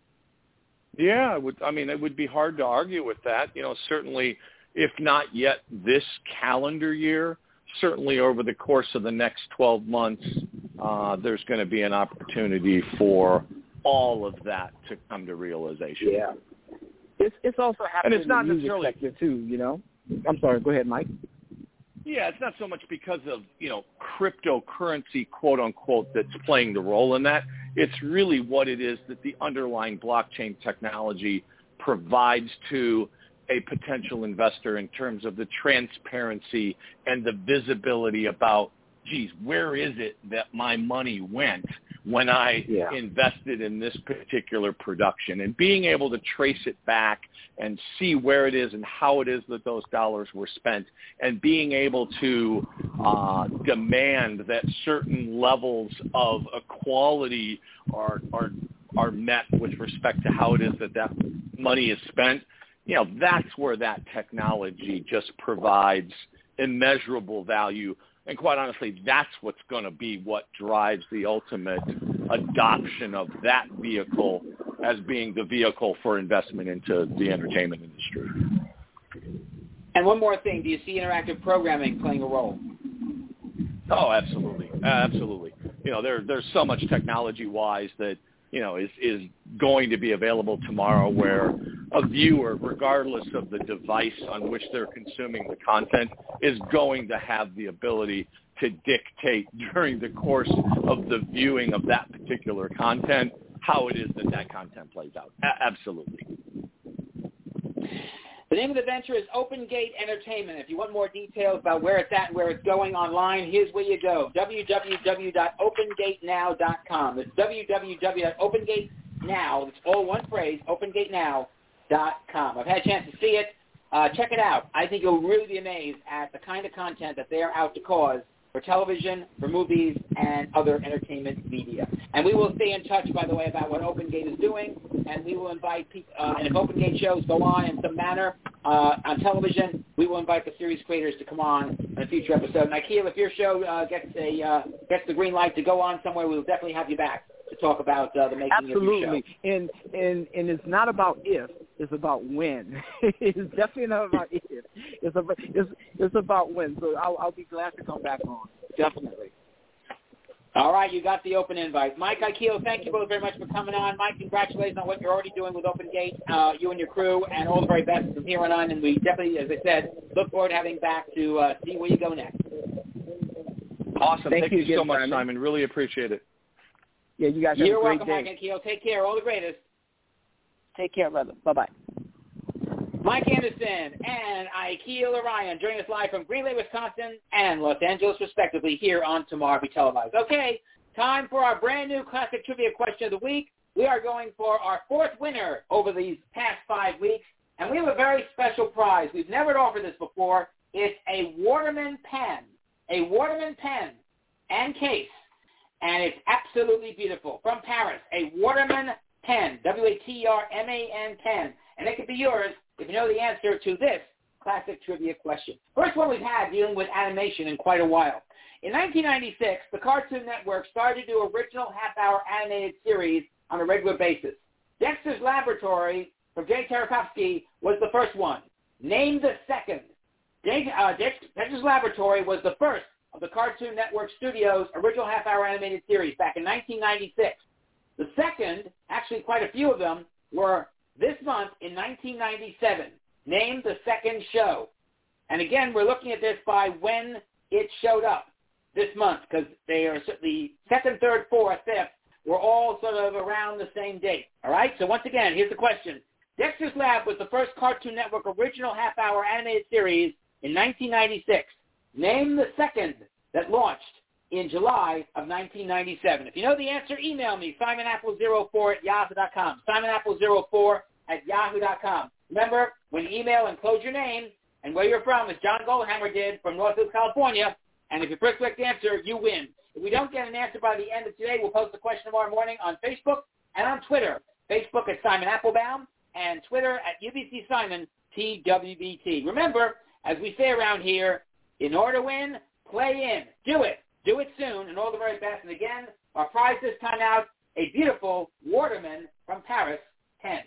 Yeah, it would, I mean, it would be hard to argue with that. You know, certainly, if not yet this calendar year, certainly over the course of the next twelve months, uh, there's going to be an opportunity for all of that to come to realization. Yeah. It's it's also happening and it's not in the music necessarily sector too, you know? I'm sorry, go ahead, Mike. Yeah, it's not so much because of, you know, cryptocurrency, quote unquote, that's playing the role in that. It's really what it is that the underlying blockchain technology provides to a potential investor in terms of the transparency and the visibility about, geez, where is it that my money went when I yeah. invested in this particular production, and being able to trace it back and see where it is and how it is that those dollars were spent, and being able to uh, demand that certain levels of equality are, are, are met with respect to how it is that that money is spent. You know, that's where that technology just provides immeasurable value. And quite honestly, that's what's going to be what drives the ultimate adoption of that vehicle as being the vehicle for investment into the entertainment industry. And one more thing, do you see interactive programming playing a role? Oh, absolutely. Absolutely. You know, there, there's so much technology-wise that, you know, is, is going to be available tomorrow where a viewer, regardless of the device on which they're consuming the content, is going to have the ability to dictate during the course of the viewing of that particular content how it is that that content plays out. A- absolutely. The name of the venture is Open Gate Entertainment. If you want more details about where it's at and where it's going online, here's where you go, w w w dot open gate now dot com. It's w w w dot open gate now, it's all one phrase, open gate now dot com. I've had a chance to see it. Uh, check it out. I think you'll really be amazed at the kind of content that they're out to cause for television, for movies, and other entertainment media. And we will stay in touch, by the way, about what OpenGate is doing, and we will invite people, uh, and if OpenGate shows go on in some manner uh, on television, we will invite the series creators to come on in a future episode. And Akil, if your show uh, gets a uh, gets the green light to go on somewhere, we will definitely have you back to talk about uh, the making Absolutely. of your show. And, and, and it's not about if, it's about when. It's definitely not about if. It's about, it's, it's about when. So I'll, I'll be glad to come back on. Definitely. All right, you got the open invite. Mike, Akil, thank you both very much for coming on. Mike, congratulations on what you're already doing with OpenGate, uh, you and your crew, and all the very best from here on on. And we definitely, as I said, look forward to having back to uh, see where you go next. Awesome. Thank, thank you, you so again, much, Simon. Simon. Really appreciate it. Yeah, you guys have You're a great welcome, day. Mike and Akil. Take care. All the greatest. Take care, brother. Bye-bye. Mike Anderson and Akil Orion joining us live from Green Bay, Wisconsin and Los Angeles, respectively, here on Tomorrow Be Televised. Okay, time for our brand new classic trivia question of the week. We are going for our fourth winner over these past five weeks, and we have a very special prize. We've never offered this before. It's a Waterman pen, a Waterman pen and case, and it's absolutely beautiful. From Paris, a Waterman pen, W A T R M A N pen, and it could be yours if you know the answer to this classic trivia question. First one we've had dealing with animation in quite a while. In nineteen ninety-six, the Cartoon Network started to do original half-hour animated series on a regular basis. Dexter's Laboratory from Jay Tarakovsky was the first one. Name the second. Jay, uh, Dex, Dexter's Laboratory was the first of the Cartoon Network Studios' original half-hour animated series back in nineteen ninety-six. The second, actually quite a few of them, were this month in nineteen ninety-seven. Name the second show. And again, we're looking at this by when it showed up this month, because they are the second, third, fourth, fifth were all sort of around the same date. All right? So once again, here's the question. Dexter's Lab was the first Cartoon Network original half-hour animated series in nineteen ninety-six. Name the second that launched in July of nineteen ninety-seven. If you know the answer, email me, simon apple zero four at yahoo dot com. simon apple zero four at yahoo dot com. Remember, when you email, enclose your name and where you're from, as John Goldhammer did from Northfield, California. And if you press correct answer, you win. If we don't get an answer by the end of today, we'll post the question tomorrow morning on Facebook and on Twitter. Facebook at Simon Applebaum and Twitter at U B C Simon T W B T. Remember, as we say around here, in order to win, play in. Do it. Do it soon, and all the very best. And again, our prize this time out, a beautiful Waterman from Paris pen.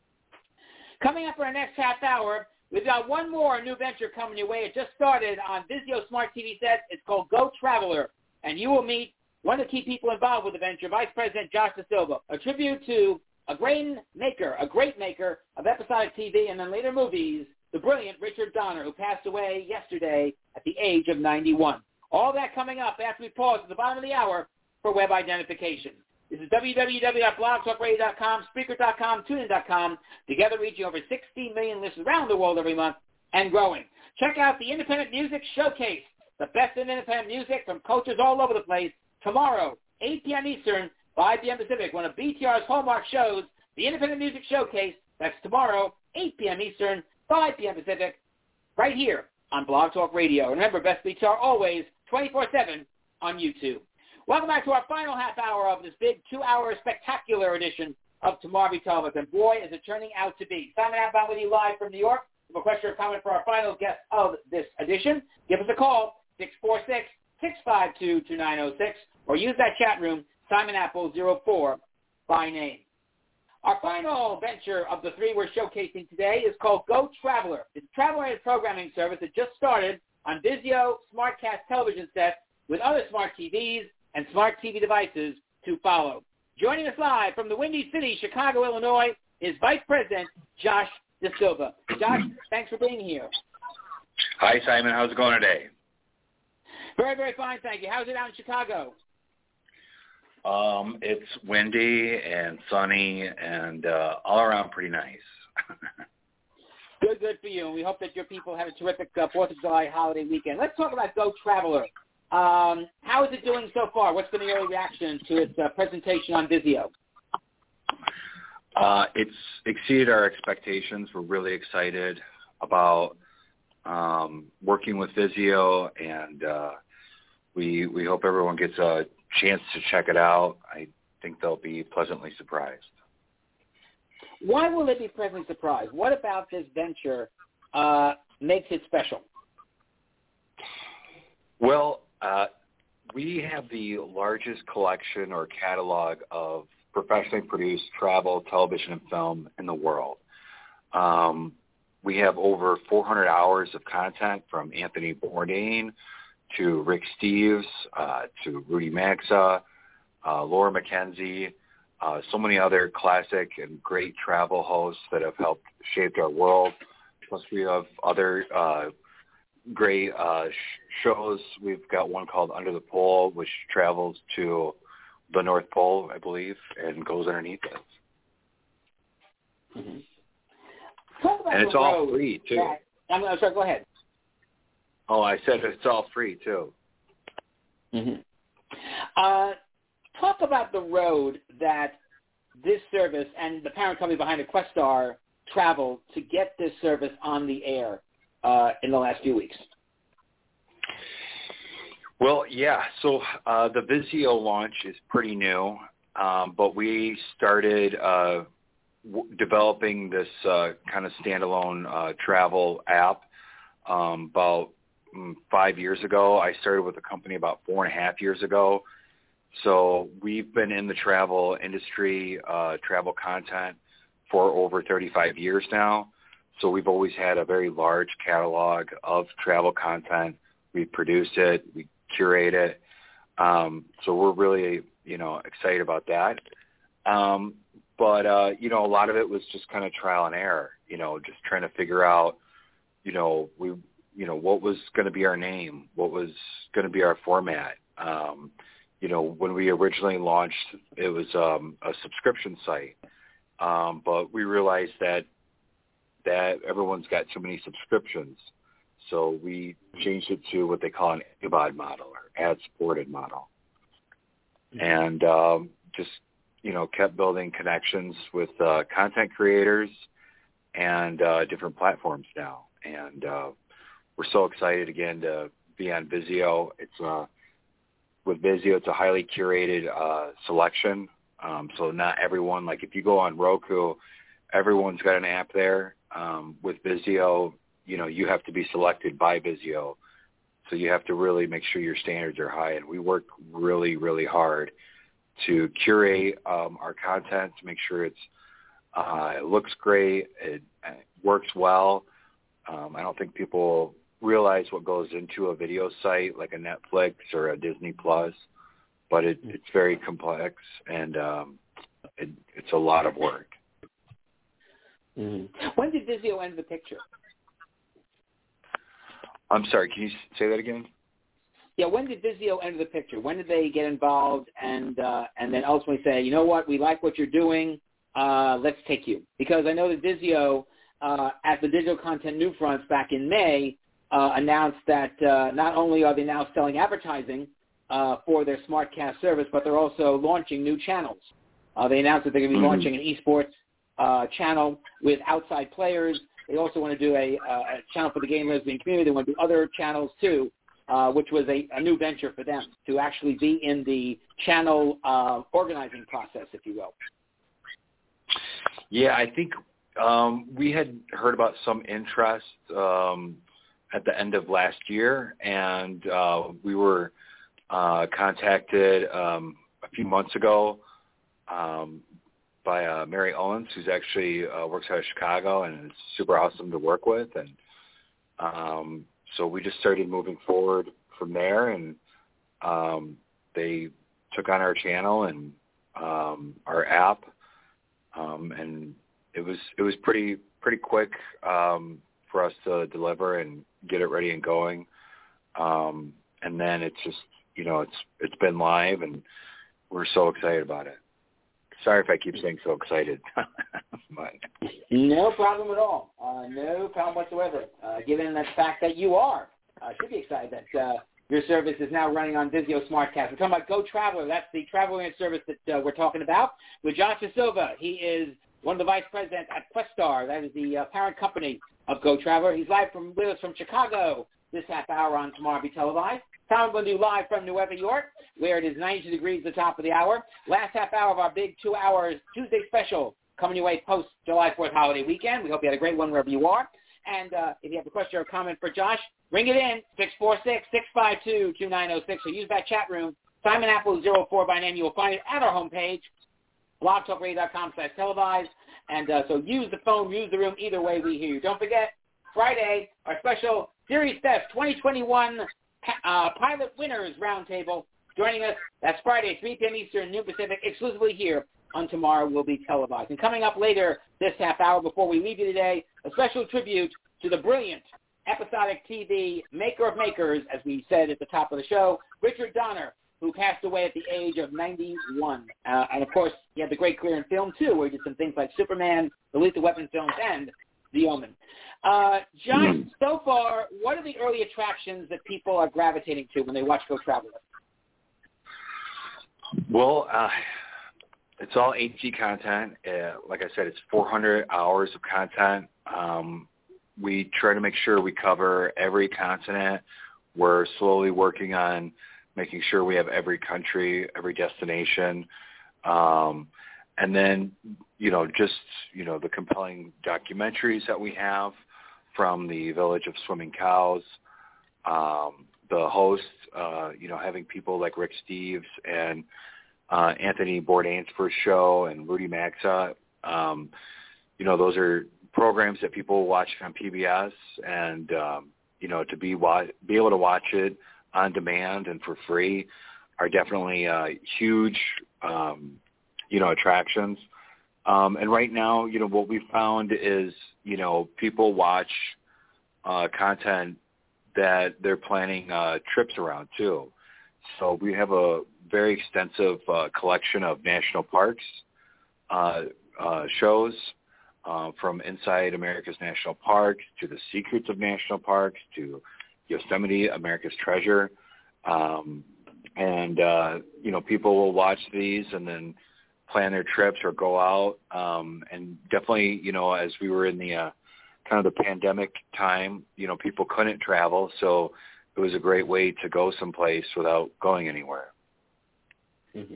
Coming up for our next half hour, we've got one more new venture coming your way. It just started on Vizio Smart T V sets. It's called Go Traveler, and you will meet one of the key people involved with the venture, Vice President Josh Da Silva, a tribute to a great maker, a great maker of episodic T V and then later movies, the brilliant Richard Donner, who passed away yesterday at the age of ninety-one. All that coming up after we pause at the bottom of the hour for web identification. This is w w w dot blog talk radio dot com, Spreaker dot com, TuneIn dot com, together reaching over sixty million listeners around the world every month and growing. Check out the Independent Music Showcase, the best in independent music from cultures all over the place, tomorrow, eight p.m. Eastern, five p.m. Pacific, one of B T R's hallmark shows, the Independent Music Showcase. That's tomorrow, eight p.m. Eastern, five p.m. Pacific, right here on Blog Talk Radio. And remember, Best B T R always twenty-four seven on YouTube. Welcome back to our final half hour of this big two-hour spectacular edition of Tomorrow Be Told Us. And boy, is it turning out to be. Simon Applebaum with you live from New York. If you have a question or comment for our final guest of this edition, give us a call, six four six, six five two, two nine zero six, or use that chat room, Simon Apple zero four by name. Our final venture of the three we're showcasing today is called Go Traveler. It's a travel-related programming service that just started on Vizio SmartCast television sets with other smart T Vs and smart T V devices to follow. Joining us live from the Windy City, Chicago, Illinois, is Vice President Josh De Silva. Josh, thanks for being here. Hi, Simon. How's it going today? Very, very fine, thank you. How's it out in Chicago? Um, it's windy and sunny and uh, all around pretty nice. Good, good for you. And we hope that your people have a terrific uh, fourth of July holiday weekend. Let's talk about Go Traveler. Um, how is it doing so far? What's been the early reaction to its uh, presentation on Vizio? Uh, it's exceeded our expectations. We're really excited about um, working with Vizio, and uh, we we hope everyone gets a chance to check it out. I think they'll be pleasantly surprised. Why will they be pleasantly surprised? What about this venture uh, makes it special? Well, uh, we have the largest collection or catalog of professionally produced travel, television, and film in the world. Um, we have over four hundred hours of content from Anthony Bourdain to Rick Steves, uh, to Rudy Maxa, uh, Laura McKenzie, uh, so many other classic and great travel hosts that have helped shape our world. Plus we have other uh, great uh, sh- shows. We've got one called Under the Pole, which travels to the North Pole, I believe, and goes underneath it. Mm-hmm. Talk about and it's all free, too. That, I'm, I'm sorry, go ahead. Oh, I said it's all free, too. Mm-hmm. Uh, talk about the road that this service and the parent company behind it, Questar, traveled to get this service on the air uh, in the last few weeks. Well, yeah. So uh, the Vizio launch is pretty new, um, but we started uh, w- developing this uh, kind of standalone uh, travel app um, about mm, five years ago. I started with the company about four and a half years ago. So we've been in the travel industry, uh, travel content for over thirty-five years now. So we've always had a very large catalog of travel content. We produce it. We curate it. Um, so we're really, you know, excited about that. Um, but, uh, you know, a lot of it was just kind of trial and error, you know, just trying to figure out, you know, we, you know, what was going to be our name, what was going to be our format. Um, you know, when we originally launched, it was um, a subscription site. Um, but we realized that that everyone's got too many subscriptions. So we changed it to what they call an A V O D model or ad-supported model. Mm-hmm. And um, just, you know, kept building connections with uh, content creators and uh, different platforms now. And uh, we're so excited, again, to be on Vizio. It's uh, with Vizio, it's a highly curated uh, selection. Um, so not everyone, like if you go on Roku, everyone's got an app there. Um, with Vizio, you know, you have to be selected by Vizio. So you have to really make sure your standards are high. And we work really, really hard to curate um, our content to make sure it's uh, it looks great, it, it works well. Um, I don't think people realize what goes into a video site like a Netflix or a Disney Plus, but it, it's very complex and um, it, it's a lot of work. Mm-hmm. When did Vizio enter the picture? I'm sorry, can you say that again? yeah, when did Vizio enter the picture? When did they get involved and uh, and then ultimately say, you know what, we like what you're doing, uh, let's take you? Because I know that Vizio, uh, at the Digital Content Newfronts back in May, uh, announced that uh, not only are they now selling advertising uh, for their SmartCast service, but they're also launching new channels. Uh, they announced that they're going to be launching an esports uh, channel with outside players. They also want to do a, uh, a channel for the game lesbian community. They want to do other channels too, uh, which was a, a new venture for them to actually be in the channel uh, organizing process, if you will. Yeah, I think um, we had heard about some interest um, at the end of last year, and uh, we were uh, contacted um, a few months ago um, by uh, Mary Owens, who's actually uh, works out of Chicago and is super awesome to work with. And um, so we just started moving forward from there, and um, they took on our channel and um, our app, um, and it was it was pretty pretty quick um, for us to deliver and get it ready and going. Um, and then it's just, you know, it's it's been live, and we're so excited about it. Sorry if I keep saying so excited. But. No problem at all. Uh, no problem whatsoever. Uh, given the fact that you are, uh, should be excited that uh, your service is now running on Vizio SmartCast. We're talking about Go Traveler. That's the travel-oriented service that uh, we're talking about with Josh Da Silva. He is one of the vice presidents at Questar. That is the uh, parent company of Go Traveler. He's live from with us from Chicago this half hour on Tomorrow Be Televised. Tom will do live from New York, where it is ninety degrees at the top of the hour. Last half hour of our big two hours Tuesday special coming your way post-July fourth holiday weekend. We hope you had a great one wherever you are. And uh, if you have a question or comment for Josh, ring it in, six four six, six five two, two nine zero six, or use that chat room. Simon Apple zero four by name. You will find it at our homepage, blog talk radio dot com slash televised. And uh, so use the phone, use the room. Either way, we hear you. Don't forget, Friday, our special Series Fest twenty twenty-one Uh, Pilot Winners Roundtable. Joining us, that's Friday, three p.m. Eastern, noon Pacific, exclusively here on Tomorrow Will Be Televised. And coming up later this half hour before we leave you today, a special tribute to the brilliant episodic T V maker of makers, as we said at the top of the show, Richard Donner, who passed away at the age of ninety-one. Uh, and, of course, he had the great career in film, too, where he did some things like Superman, the Lethal Weapon films, and The Omen. Uh, John, so far, what are the early attractions that people are gravitating to when they watch Go Traveler? Well, uh, it's all H D content. Uh, like I said, it's four hundred hours of content. Um, we try to make sure we cover every continent. We're slowly working on making sure we have every country, every destination. Um, and then, you know, just, you know, the compelling documentaries that we have from the Village of Swimming Cows, um, the hosts, uh, you know, having people like Rick Steves and uh, Anthony Bourdain's first show and Rudy Maxa. Um, you know, those are programs that people watch on P B S, and, um, you know, to be wa- be able to watch it on demand and for free are definitely uh, huge, um, you know, attractions. Um, and right now, you know, what we found is, you know, people watch uh, content that they're planning uh, trips around too. So we have a very extensive uh, collection of national parks uh, uh, shows, uh, from Inside America's National Parks to The Secrets of National Parks to Yosemite, America's Treasure. Um, and, uh, you know, people will watch these and then plan their trips or go out. Um, and definitely, you know, as we were in the uh, kind of the pandemic time, you know, people couldn't travel. So it was a great way to go someplace without going anywhere. Mm-hmm.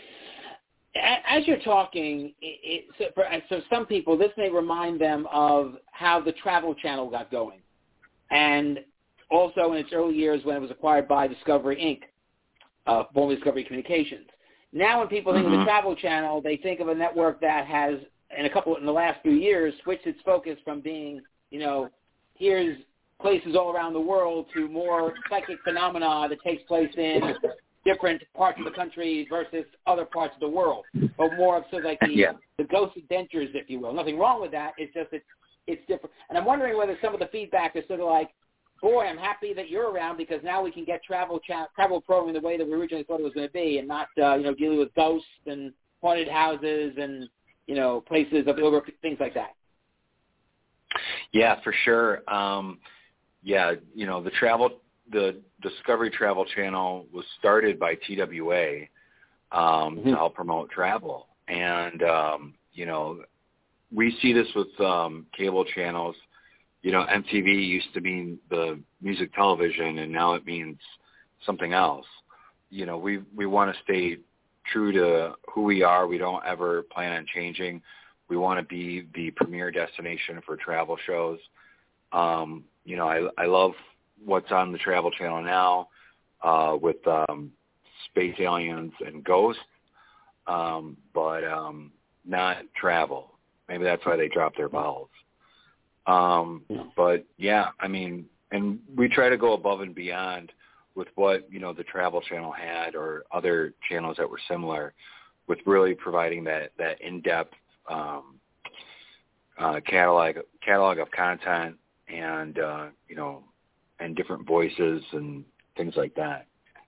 As you're talking, it, it, so, for, so some people, this may remind them of how the Travel Channel got going. And also in its early years when it was acquired by Discovery Incorporated, uh, formerly Discovery Communications. Now when people think mm-hmm. of the Travel Channel, they think of a network that has, in a couple, in the last few years, switched its focus from being, you know, here's places all around the world to more psychic phenomena that takes place in different parts of the country versus other parts of the world, but more of sort of like the, yeah. the ghost adventures, if you will. Nothing wrong with that. It's just it's, it's different. And I'm wondering whether some of the feedback is sort of like, boy, I'm happy that you're around because now we can get travel cha- travel programming the way that we originally thought it was going to be, and not uh, you know dealing with ghosts and haunted houses and you know places of over things like that. Yeah, for sure. Um, yeah, you know the travel, the Discovery Travel Channel was started by T W A um, mm-hmm. to help promote travel, and um, you know we see this with um, cable channels. You know, M T V used to mean the music television, and now it means something else. You know, we we want to stay true to who we are. We don't ever plan on changing. We want to be the premier destination for travel shows. Um, you know, I, I love what's on the Travel Channel now uh, with um, space aliens and ghosts, um, but um, not travel. Maybe that's why they dropped their vowels. Um, but yeah, I mean, and we try to go above and beyond with what, you know, the Travel Channel had or other channels that were similar with really providing that, that in-depth um, uh, catalog, catalog of content and, uh, you know, and different voices and things like that.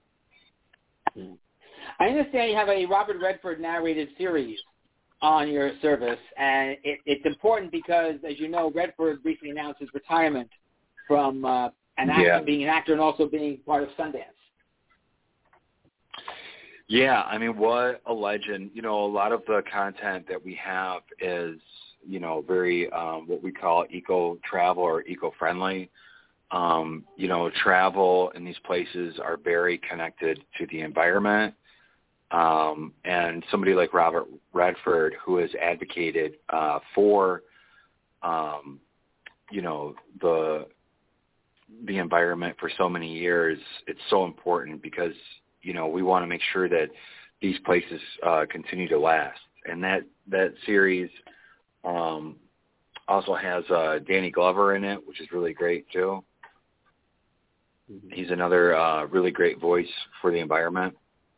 I understand you have a Robert Redford narrated series on your service, and it, it's important because, as you know, Redford recently announced his retirement from uh, an actor, yeah. being an actor and also being part of Sundance. Yeah, I mean, what a legend. You know, a lot of the content that we have is, you know, very um, what we call eco-travel or eco-friendly. Um, you know, travel in these places are very connected to the environment. Um, and somebody like Robert Redford, who has advocated uh, for, um, you know, the the environment for so many years, it's so important because, you know, we want to make sure that these places uh, continue to last. And that, that series um, also has uh, Danny Glover in it, which is really great too. Mm-hmm. He's another uh, really great voice for the environment.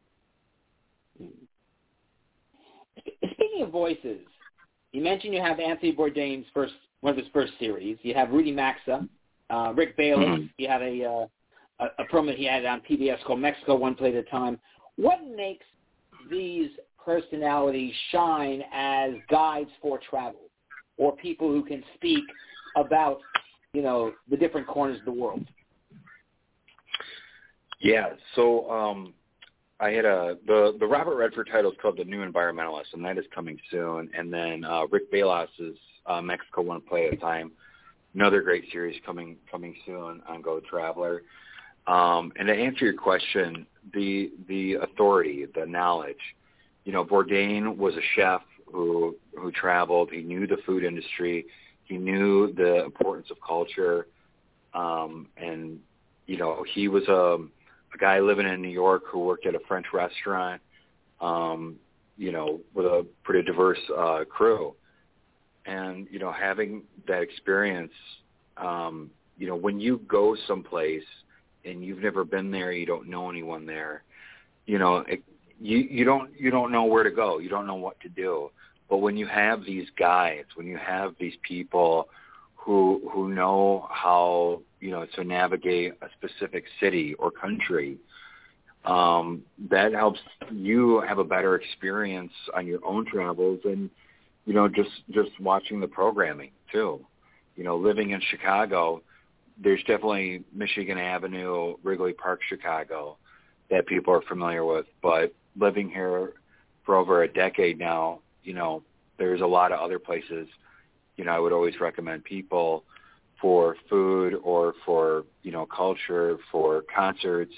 Speaking of voices, you mentioned you have Anthony Bourdain's first, one of his first series. You have Rudy Maxa, uh, Rick Bayless. Mm-hmm. You have a, uh, a a promo he had on P B S called Mexico One Plate at a Time. What makes these personalities shine as guides for travel, or people who can speak about, you know, the different corners of the world? Yeah. So. Um I had a the the Robert Redford title is called The New Environmentalist, and that is coming soon. And then uh, Rick Bayless's uh, Mexico One Play at a Time, another great series coming coming soon on Go Traveler. Um, and to answer your question, the the authority, the knowledge, you know, Bourdain was a chef who who traveled. He knew the food industry. He knew the importance of culture, um, and you know, he was a a guy living in New York who worked at a French restaurant, um, you know, with a pretty diverse uh, crew. And, you know, having that experience, um, you know, when you go someplace and you've never been there, you don't know anyone there, you know, it, you, you don't you don't know where to go. You don't know what to do. But when you have these guides, when you have these people who who know how, you know, to navigate a specific city or country, um, that helps you have a better experience on your own travels and, you know, just, just watching the programming too. You know, living in Chicago, there's definitely Michigan Avenue, Wrigley Park, Chicago that people are familiar with. But living here for over a decade now, you know, there's a lot of other places. You know, I would always recommend people for food or for, you know, culture, for concerts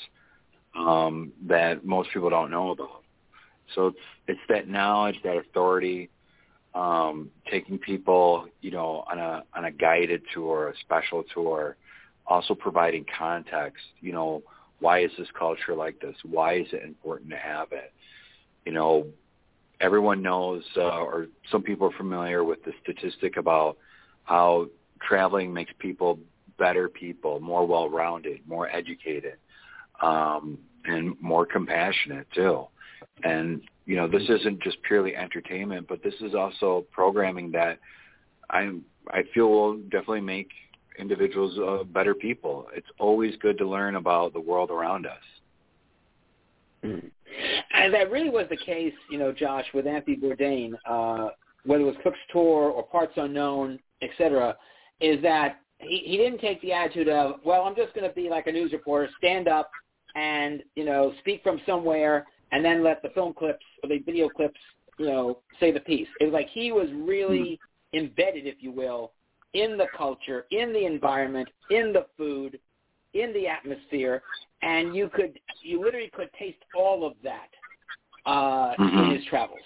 um, that most people don't know about. So it's, it's that knowledge, that authority, um, taking people, you know, on a on a guided tour, a special tour, also providing context. You know, why is this culture like this? Why is it important to have it? You know, everyone knows, uh, or some people are familiar with the statistic about how traveling makes people better people, more well-rounded, more educated, um, and more compassionate too. And, you know, this isn't just purely entertainment, but this is also programming that I I feel will definitely make individuals uh, better people. It's always good to learn about the world around us. Mm. And that really was the case, you know, Josh, with Anthony Bourdain, uh, whether it was Cook's Tour or Parts Unknown, et cetera, is that he, he didn't take the attitude of, well, I'm just going to be like a news reporter, stand up and, you know, speak from somewhere and then let the film clips or the video clips, you know, say the piece. It was like he was really mm. embedded, if you will, in the culture, in the environment, in the food, in the atmosphere, and you could, you literally could taste all of that uh, mm-hmm. in his travels.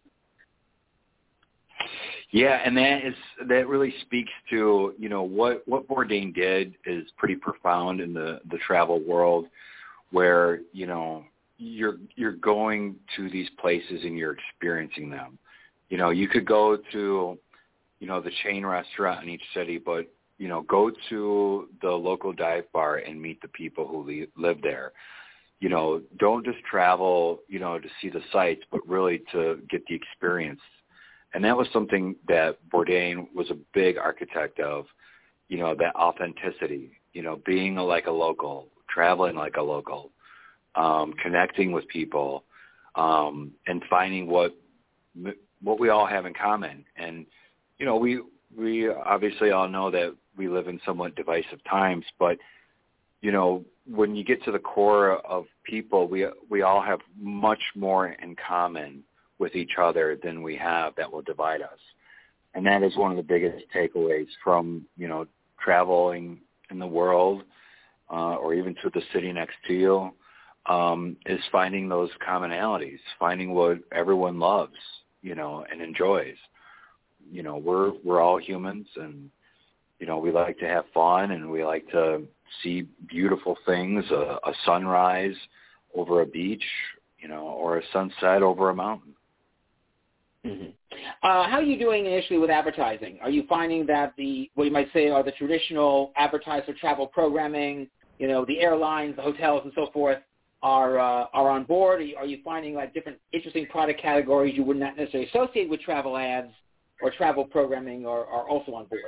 Yeah, and that is that really speaks to, you know, what what Bourdain did is pretty profound in the, the travel world, where, you know, you're you're going to these places and you're experiencing them. You know, you could go to, you know, the chain restaurant in each city, but, you know, go to the local dive bar and meet the people who li- live there. You know, don't just travel, you know, to see the sights, but really to get the experience. And that was something that Bourdain was a big architect of, you know, that authenticity, you know, being a, like a local, traveling like a local, um, connecting with people, um, and finding what what we all have in common. And, you know, we we obviously all know that we live in somewhat divisive times, but, you know, when you get to the core of people, we we all have much more in common with each other than we have that will divide us. And that is one of the biggest takeaways from, you know, traveling in the world, uh, or even to the city next to you, um, is finding those commonalities, finding what everyone loves, you know, and enjoys. You know, we're we're all humans, and, you know, we like to have fun, and we like to see beautiful things, a, a sunrise over a beach, you know, or a sunset over a mountain. Mm-hmm. Uh, how are you doing initially with advertising? Are you finding that the, what you might say are the traditional advertiser travel programming, you know, the airlines, the hotels, and so forth, are uh, are on board? Are you, are you finding like different interesting product categories you would not necessarily associate with travel ads or travel programming are, are also on board?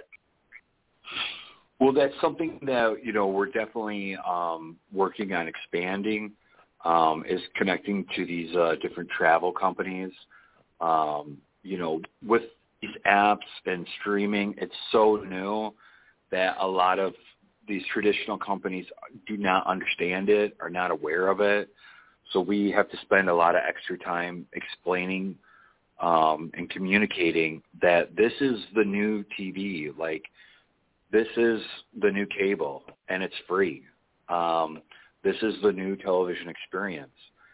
Well, that's something that, you know, we're definitely um, working on expanding, um, is connecting to these uh, different travel companies. Um, you know, with these apps and streaming, it's so new that a lot of these traditional companies do not understand it, are not aware of it. So we have to spend a lot of extra time explaining um, and communicating that this is the new T V. Like, this is the new cable, and it's free. Um, this is the new television experience.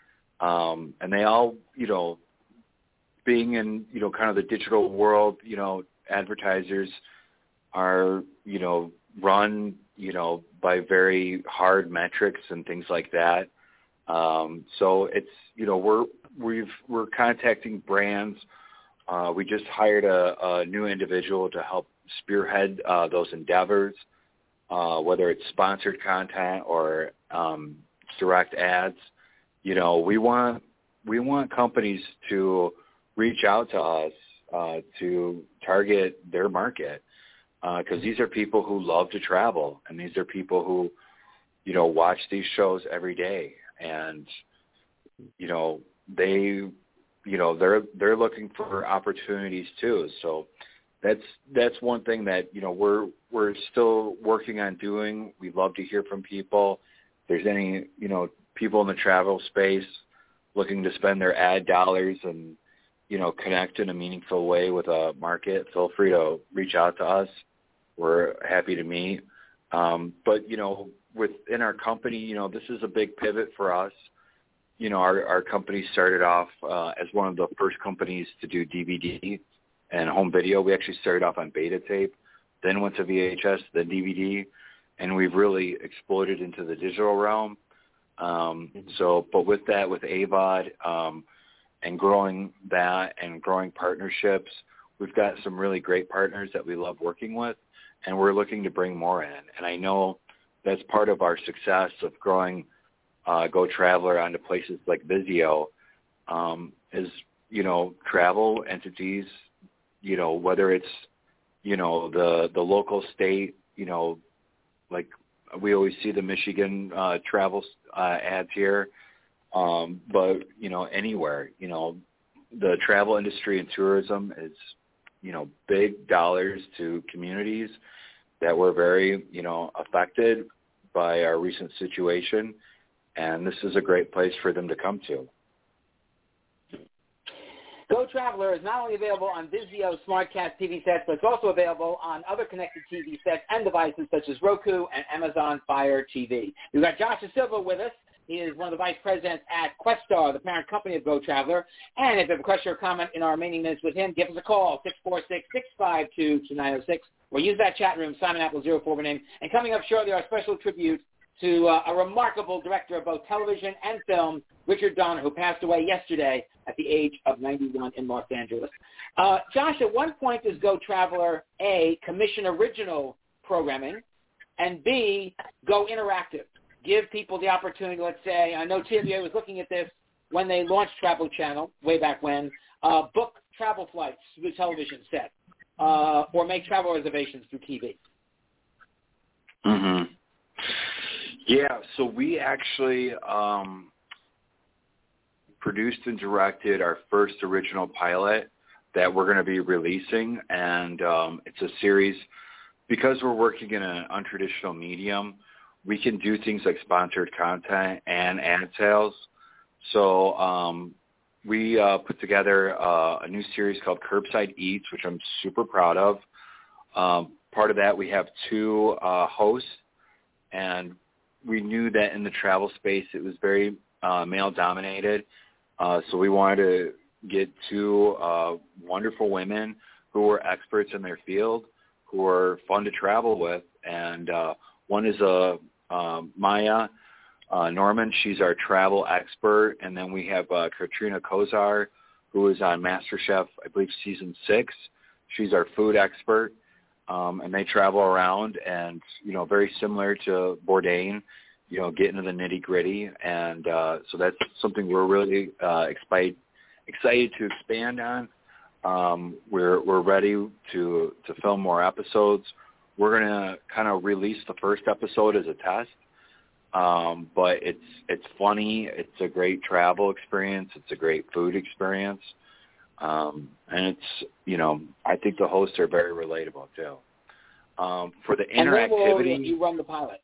Um, and they all, you know, being in, you know, kind of the digital world, you know, advertisers are, you know, run, you know, by very hard metrics and things like that. Um, so it's, you know, we're, we've, we're contacting brands. Uh, we just hired a, a new individual to help spearhead uh, those endeavors, uh, whether it's sponsored content or um, direct ads. You know, we want, we want companies to reach out to us uh, to target their market, because uh, these are people who love to travel, and these are people who, you know, watch these shows every day, and, you know, they, you know, they're they're looking for opportunities too. So that's that's one thing that, you know, we're we're still working on doing. We love to hear from people. If there's any, you know, people in the travel space looking to spend their ad dollars and, you know, connect in a meaningful way with a market, feel free to reach out to us. We're happy to meet. Um, but, you know, within our company, you know, this is a big pivot for us. You know, our, our company started off uh, as one of the first companies to do D V D and home video. We actually started off on beta tape, then went to V H S, then D V D, and we've really exploded into the digital realm. Um, so, but with that, with A V O D, um, and growing that and growing partnerships, we've got some really great partners that we love working with, and we're looking to bring more in. And I know that's part of our success of growing uh, Go Traveler onto places like Vizio, um, is, you know, travel entities, you know, whether it's, you know, the, the local state you know, like we always see the Michigan uh, travel uh, ads here, um, but, you know, anywhere, you know, the travel industry and tourism is, you know, big dollars to communities that were very, you know, affected by our recent situation, and this is a great place for them to come to. Go Traveler is not only available on Vizio SmartCast T V sets, but it's also available on other connected T V sets and devices such as Roku and Amazon Fire T V. We've got Josh Silva with us. He is one of the vice presidents at Questar, the parent company of Go Traveler. And if you have a question or comment in our remaining minutes with him, give us a call, six four six, six five two, two nine zero six, or use that chat room, Simon Apple zero four name. And coming up shortly, our special tribute to uh, a remarkable director of both television and film, Richard Donner, who passed away yesterday at the age of ninety-one in Los Angeles. Uh, Josh, at one point does Go Traveler, A, commission original programming, and B, go interactive? Give people the opportunity, let's say, I know T V A was looking at this when they launched Travel Channel way back when, uh, book travel flights through the television set, uh, or make travel reservations through T V. Mm-hmm. Yeah, so we actually um, produced and directed our first original pilot that we're going to be releasing, and um, it's a series. Because we're working in an untraditional medium, we can do things like sponsored content and ad sales. So um, we uh, put together uh, a new series called Curbside Eats, which I'm super proud of. Um, part of that, we have two uh, hosts, and we knew that in the travel space it was very uh, male-dominated. Uh, so we wanted to get two uh, wonderful women who were experts in their field, who were fun to travel with. And uh, one is a uh, Maya uh, Norman. She's our travel expert. And then we have uh, Katrina Kozar, who is on MasterChef, I believe, season six. She's our food expert. Um, and they travel around, and, you know, very similar to Bourdain, you know, get into the nitty-gritty. And uh, so that's something we're really uh, excited, excited to expand on. Um, we're we're ready to, to film more episodes. We're going to kind of release the first episode as a test, um, but it's it's funny. It's a great travel experience. It's a great food experience. Um, and it's, you know, I think the hosts are very relatable too. Um, for the interactivity, and when will you run the pilot?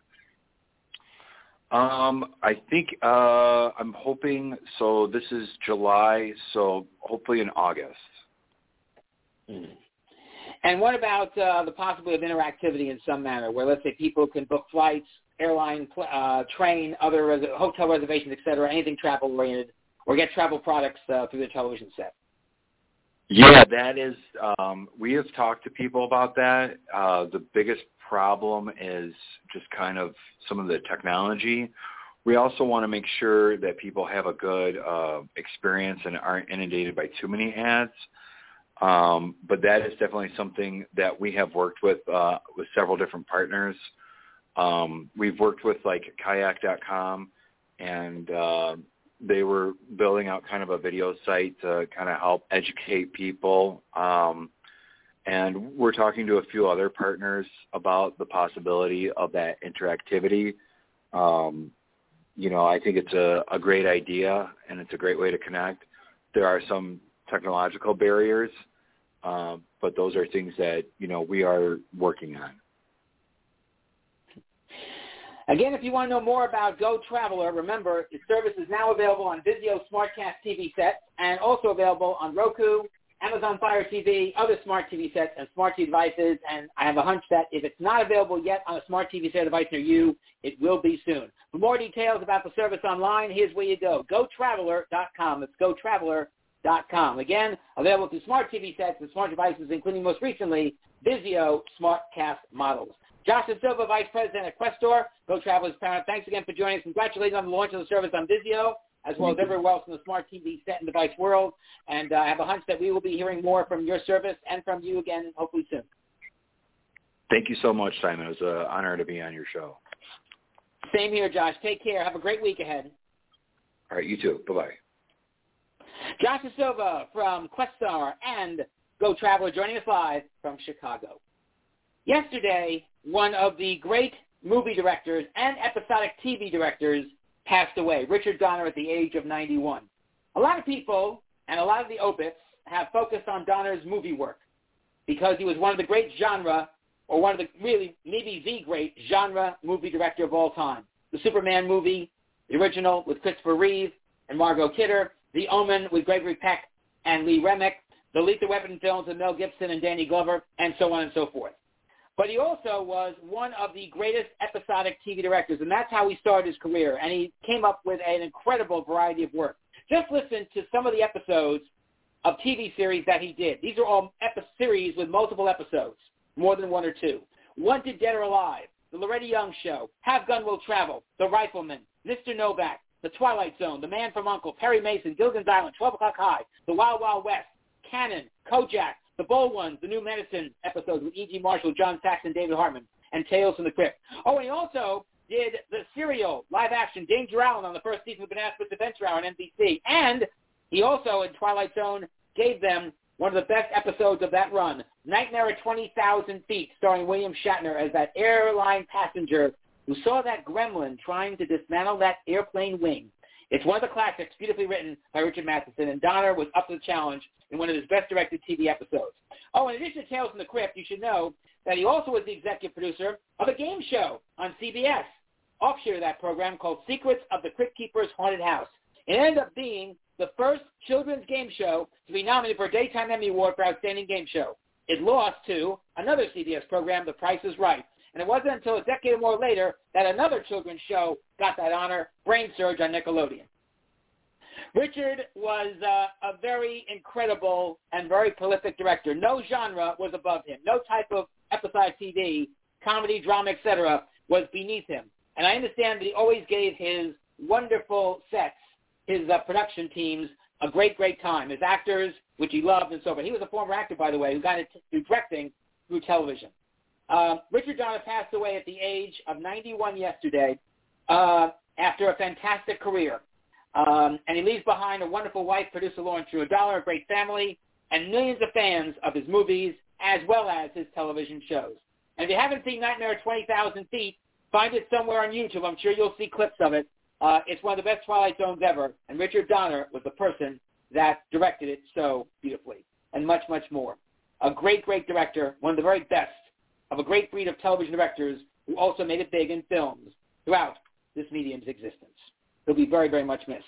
Um, I think uh, I'm hoping. So this is July, so hopefully in August. Mm. And what about uh, the possibility of interactivity in some manner, where let's say people can book flights, airline, uh, train, other res- hotel reservations, et cetera, anything travel oriented, or get travel products uh, through the television set? Yeah, that is, um, we have talked to people about that. Uh, the biggest problem is just kind of some of the technology. We also want to make sure that people have a good uh, experience and aren't inundated by too many ads. Um, but that is definitely something that we have worked with uh, with several different partners. Um, we've worked with like kayak dot com, and uh, they were building out kind of a video site to kind of help educate people. Um, and we're talking to a few other partners about the possibility of that interactivity. Um, you know, I think it's a, a great idea, and it's a great way to connect. There are some technological barriers, um, but those are things that, you know, we are working on. Again, if you want to know more about Go Traveler, remember, the service is now available on Vizio SmartCast T V sets and also available on Roku, Amazon Fire T V, other smart T V sets, and smart T V devices. And I have a hunch that if it's not available yet on a smart T V set device near you, it will be soon. For more details about the service online, here's where you go, go traveler dot com. That's go traveler dot com. Again, available through smart T V sets and smart devices, including most recently Vizio SmartCast models. Josh Silva, Vice President at Questar, Go Traveler's parent. Thanks again for joining us. Congratulations on the launch of the service on Vizio, as well as everywhere else in the smart T V set and device world. And uh, I have a hunch that we will be hearing more from your service and from you again, hopefully soon. Thank you so much, Simon. It was an honor to be on your show. Same here, Josh. Take care. Have a great week ahead. All right, you too. Bye-bye. Josh Silva from Questar and Go Traveler joining us live from Chicago. Yesterday, one of the great movie directors and episodic T V directors passed away, Richard Donner, at the age of ninety-one. A lot of people and a lot of the obits have focused on Donner's movie work because he was one of the great genre, or one of the really, maybe the great genre movie director of all time. The Superman movie, the original with Christopher Reeve and Margot Kidder, The Omen with Gregory Peck and Lee Remick, the Lethal Weapon films with Mel Gibson and Danny Glover, and so on and so forth. But he also was one of the greatest episodic T V directors, and that's how he started his career, and he came up with an incredible variety of work. Just listen to some of the episodes of T V series that he did. These are all epi- series with multiple episodes, more than one or two. Wanted, Dead or Alive, The Loretta Young Show, Have Gun Will Travel, The Rifleman, Mister Novak, The Twilight Zone, The Man from U N C L E, Perry Mason, Gilligan's Island, twelve O'Clock High, The Wild Wild West, Cannon, Kojak, The Bold Ones, The New Medicine episodes with E G. Marshall, John Saxon, David Hartman, and Tales from the Crypt. Oh, and he also did the serial live-action Danger Island on the first season of Banana Splits Adventure Hour on N B C. And he also, in Twilight Zone, gave them one of the best episodes of that run, Nightmare at twenty thousand feet, starring William Shatner as that airline passenger who saw that gremlin trying to dismantle that airplane wing. It's one of the classics, beautifully written by Richard Matheson, and Donner was up to the challenge in one of his best-directed T V episodes. Oh, in addition to Tales from the Crypt, you should know that he also was the executive producer of a game show on C B S, offshoot of that program called Secrets of the Crypt Keeper's Haunted House. It ended up being the first children's game show to be nominated for a Daytime Emmy Award for Outstanding Game Show. It lost to another C B S program, The Price is Right. And it wasn't until a decade or more later that another children's show got that honor, Brain Surge on Nickelodeon. Richard was uh, a very incredible and very prolific director. No genre was above him. No type of episodic T V, comedy, drama, et cetera, was beneath him. And I understand that he always gave his wonderful sets, his uh, production teams, a great, great time. His actors, which he loved, and so forth. He was a former actor, by the way, who got into directing through television. Uh, Richard Donner passed away at the age of ninety-one yesterday uh, after a fantastic career. Um, and he leaves behind a wonderful wife, producer Lauren Trudeau, a great family, and millions of fans of his movies as well as his television shows. And if you haven't seen Nightmare at twenty thousand feet, find it somewhere on YouTube. I'm sure you'll see clips of it. Uh, it's one of the best Twilight Zones ever, and Richard Donner was the person that directed it so beautifully, and much, much more. A great, great director, one of the very best of a great breed of television directors who also made it big in films throughout this medium's existence. He'll be very, very much missed.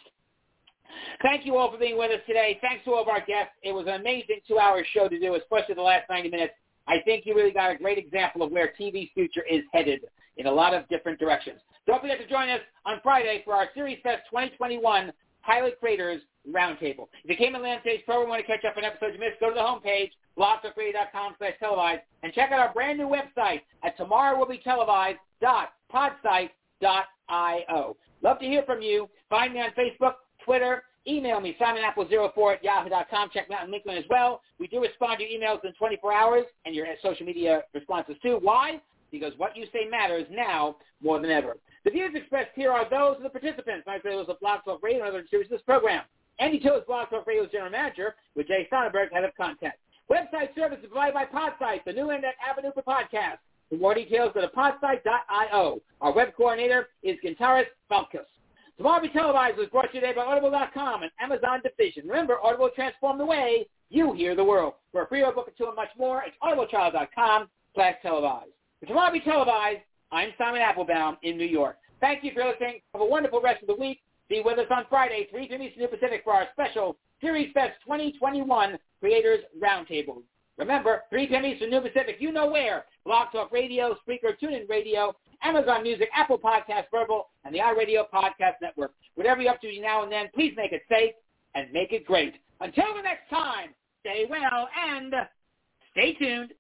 Thank you all for being with us today. Thanks to all of our guests. It was an amazing two-hour show to do, especially the last ninety minutes. I think you really got a great example of where T V's future is headed in a lot of different directions. Don't forget to join us on Friday for our Series Fest twenty twenty-one Pilot Creators Roundtable. If you came in Land Stage Pro and want to catch up on episodes you missed, go to the homepage, blog talk radio dot com slash televised, and check out our brand new website at tomorrow will be televised dot podsite dot io. Love to hear from you. Find me on Facebook, Twitter. Email me, simon apple zero four at yahoo dot com. Check me out on LinkedIn as well. We do respond to your emails in twenty-four hours and your social media responses too. Why? Because what you say matters now more than ever. The views expressed here are those of the participants. My those of Blog Talk Radio and other series of this program. Andy Till is Blog Talk Radio's General Manager, with Jay Sonnenberg, Head of Content. Website service is provided by Podsite, the new internet avenue for podcasts. For more details, go to podsite dot io. Our web coordinator is Gintaras Falkus. Tomorrow Be Televised was brought to you today by Audible dot com and Amazon Division. Remember, Audible transformed the way you hear the world. For a free book or two and much more, it's audible trial dot com slash televised. For Tomorrow Be Televised, I'm Simon Applebaum in New York. Thank you for listening. Have a wonderful rest of the week. Be with us on Friday, three p.m. Eastern Pacific, for our special Series Fest twenty twenty-one Creators Roundtable. Remember, three p.m. Eastern New Pacific, you know where. Blog Talk Radio, Spreaker, TuneIn Radio, Amazon Music, Apple Podcast, Verbal, and the iRadio Podcast Network. Whatever you're up to now and then, please make it safe and make it great. Until the next time, stay well and stay tuned.